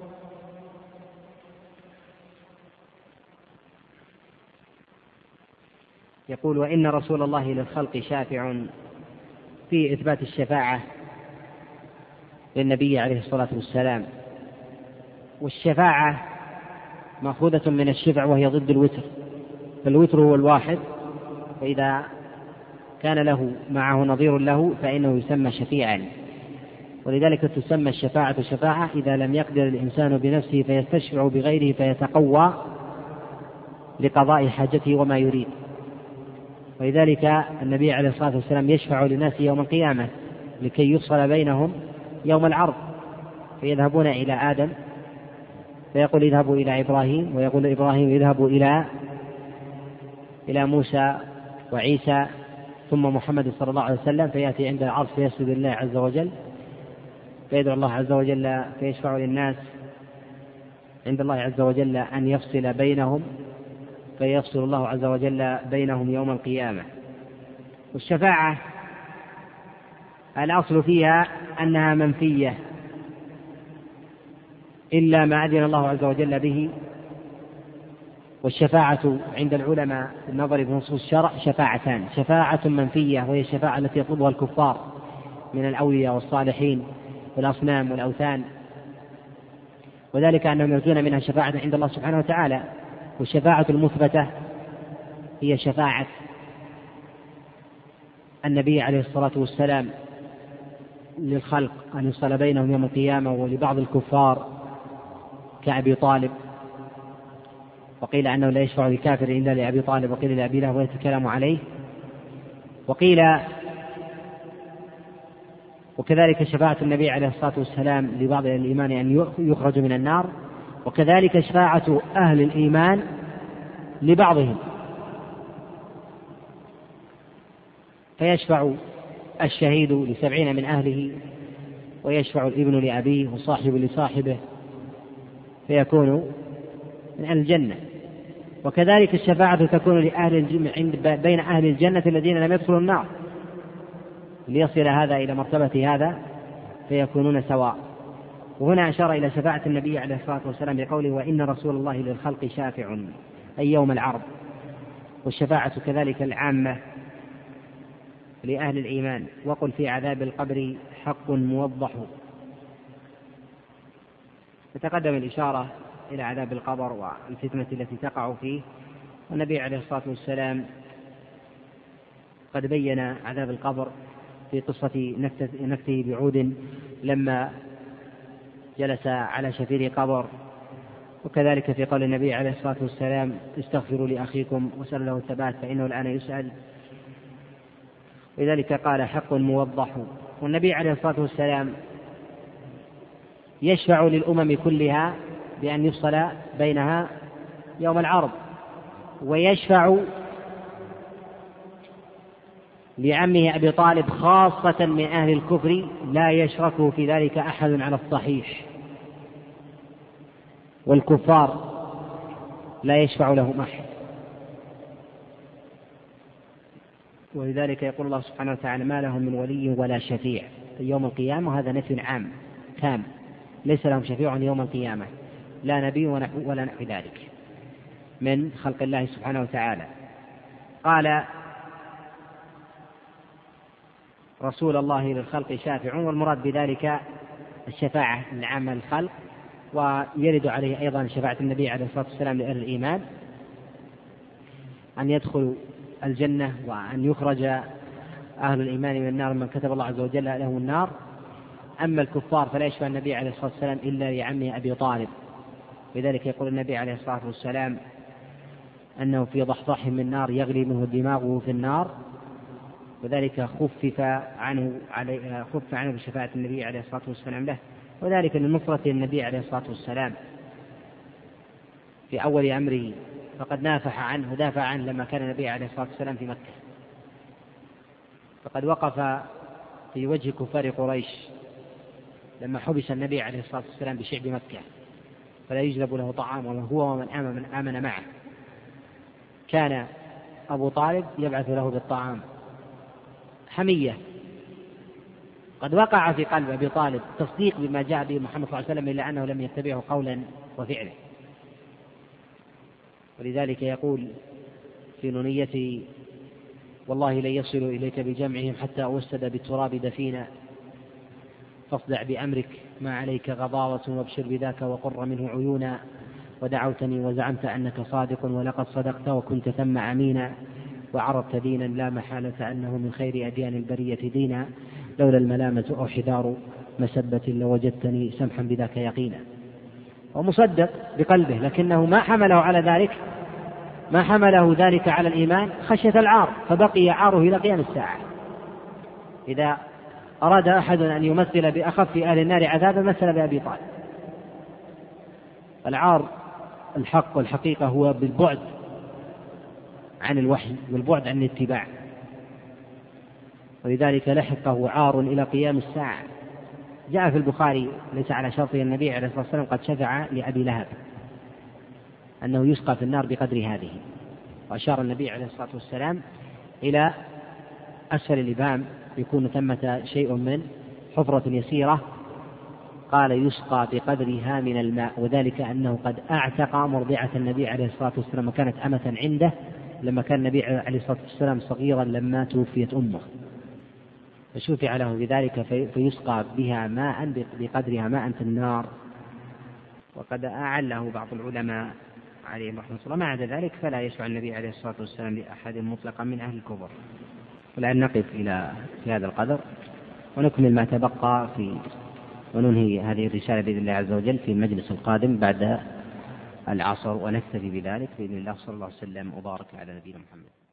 يقول: وإن رسول الله للخلق شافع، في إثبات الشفاعة للنبي عليه الصلاة والسلام. والشفاعة مأخوذة من الشفع وهي ضد الوتر، فالوتر هو الواحد، فإذا كان له معه نظير له فإنه يسمى شفيعا. ولذلك تسمى الشفاعة شفاعة إذا لم يقدر الإنسان بنفسه فيستشفع بغيره فيتقوى لقضاء حاجته وما يريد. ولذلك النبي عليه الصلاة والسلام يشفع للناس يوم القيامة لكي يفصل بينهم يوم العرض، فيذهبون إلى آدم فيقول: اذهبوا إلى إبراهيم، ويقول إبراهيم: اذهبوا إلى موسى وعيسى، ثم محمد صلى الله عليه وسلم، فيأتي عند العرض فيسجد لله عز وجل، فيدعو الله عز وجل فيشفع للناس عند الله عز وجل أن يفصل بينهم، فيفصل الله عز وجل بينهم يوم القيامة. والشفاعة الأصل فيها أنها منفية إلا ما أذن الله عز وجل به. والشفاعة عند العلماء النظر في نصوص الشرع شفاعتان: شفاعة منفية وهي الشفاعة التي يطلبها الكفار من الأولياء والصالحين والأصنام والأوثان، وذلك أنهم يرجون منها شفاعة عند الله سبحانه وتعالى. والشفاعة المثبتة هي شفاعة النبي عليه الصلاة والسلام للخلق أن يفصل بينهم يوم القيامة، ولبعض الكفار كأبي طالب، وقيل أنه لا يشفع لكافر إلا لأبي طالب، وقيل لأبي لهب ويتكلم عليه، وكذلك شفاعة النبي عليه الصلاة والسلام لبعض الإيمان أن يخرج من النار، وكذلك شفاعة أهل الإيمان لبعضهم، فيشفع الشهيد ل70 من أهله، ويشفع الابن لأبيه وصاحب لصاحبه فيكون من أهل الجنة. وكذلك الشفاعة تكون بين أهل الجنة الذين لم يدخلوا النار، ليصل هذا إلى مرتبة هذا فيكونون سواء. وهنا أشار إلى شفاعة النبي عليه الصلاة والسلام بقوله: وإن رسول الله للخلق شافع، أي يوم العرض. والشفاعة كذلك العامة لأهل الإيمان. وقل في عذاب القبر حق موضح. تتقدم الإشارة إلى عذاب القبر والفتنة التي تقع فيه، والنبي عليه الصلاة والسلام قد بين عذاب القبر في قصة نكته بعود لما جلس على شفير قبر، وكذلك في قول النبي عليه الصلاة والسلام: استغفروا لأخيكم وسألوا له الثبات فإنه الآن يسأل. ولذلك قال: حق موضح. والنبي عليه الصلاة والسلام يشفع للأمم كلها بأن يفصل بينها يوم العرض، ويشفع لعمه أبي طالب خاصة من أهل الكفر لا يشركه في ذلك أحد على الصحيح، والكفار لا يشفع لهم أحد. ولذلك يقول الله سبحانه وتعالى: ما لهم من ولي ولا شفيع يوم القيامة. وهذا نفي عام تام، ليس لهم شفيع يوم القيامة، لا نبي ولا نحو ذلك من خلق الله سبحانه وتعالى. قال: رسول الله للخلق شافع، والمراد بذلك الشفاعة العامة للخلق، ويرد عليه أيضا شفاعة النبي عليه الصلاة والسلام لأهل الإيمان أن يدخلوا الجنة، وأن يخرج أهل الإيمان من النار من كتب الله عز وجل لهم النار. أما الكفار فلا يشفع النبي عليه الصلاة والسلام إلا لعمه أبي طالب. لذلك يقول النبي عليه الصلاة والسلام أنه في ضحضاح من نار يغلي منه دماغه في النار، وذلك خفف عنه بشفاعة النبي عليه الصلاة والسلام له، وذلك لنصرة النبي عليه الصلاة والسلام في أول أمره، فقد نافح عنه ودافع عنه لما كان النبي عليه الصلاة والسلام في مكة. فقد وقف في وجه كفار قريش لما حبس النبي عليه الصلاة والسلام بشعب مكة فلا يجلب له طعام، وهو ومن آمن معه. كان أبو طالب يبعث له بالطعام حمية. قد وقع في قلب أبي طالب تصديق بما جاء به محمد صلى الله عليه وسلم، إلا أنه لم يتبعه قولا وفعلا. ولذلك يقول في نونيته: والله لن يصلوا إليك بجمعهم حتى أوسد بالتراب دفينا، فاصدع بأمرك ما عليك غضاوة، وابشر بذاك وقر منه عيونا، ودعوتني وزعمت أنك صادق ولقد صدقت وكنت ثم أمينا، وعرضت دينا لا محالة أنه من خير أديان البرية دينا، لولا الملامة أو حذار مسبة لوجدتني سمحا بذاك يقينا. ومصدق بقلبه، لكنه ما حمله ذلك على الإيمان خشية العار، فبقي عاره إلى قيام الساعة. إذا أراد أحد أن يمثل بأخف أهل النار عذابا مثل بأبي طالب. العار الحق والحقيقة هو بالبعد عن الوحي والبعد عن الاتباع، ولذلك لحقه عار إلى قيام الساعة. جاء في البخاري ليس على شرطه النبي عليه الصلاة والسلام قد شفع لأبي لهب أنه يسقى في النار بقدر هذه، وأشار النبي عليه الصلاة والسلام إلى أسفل الإبهام يكون ثمة شيء من حفرة يسيرة، قال: يسقى بقدرها من الماء، وذلك أنه قد أعتق مرضعة النبي عليه الصلاة والسلام، وكانت أمة عنده لما كان النبي عليه الصلاة والسلام صغيرا لما توفيت أمه، فشفع له بذلك فيسقى بها ماء بقدرها ماء في النار. وقد أعله بعض العلماء عليهم رحمة الله. ما عدا ذلك فلا يشفع النبي عليه الصلاة والسلام لأحد مطلقا من أهل الكفر. والآن نقف في هذا القدر ونكمل ما تبقى وننهي هذه الرسالة بإذن الله عز وجل في المجلس القادم بعد العصر، ونكتفي بذلك بإذن الله. صلى الله عليه وسلم وبارك على نبينا محمد.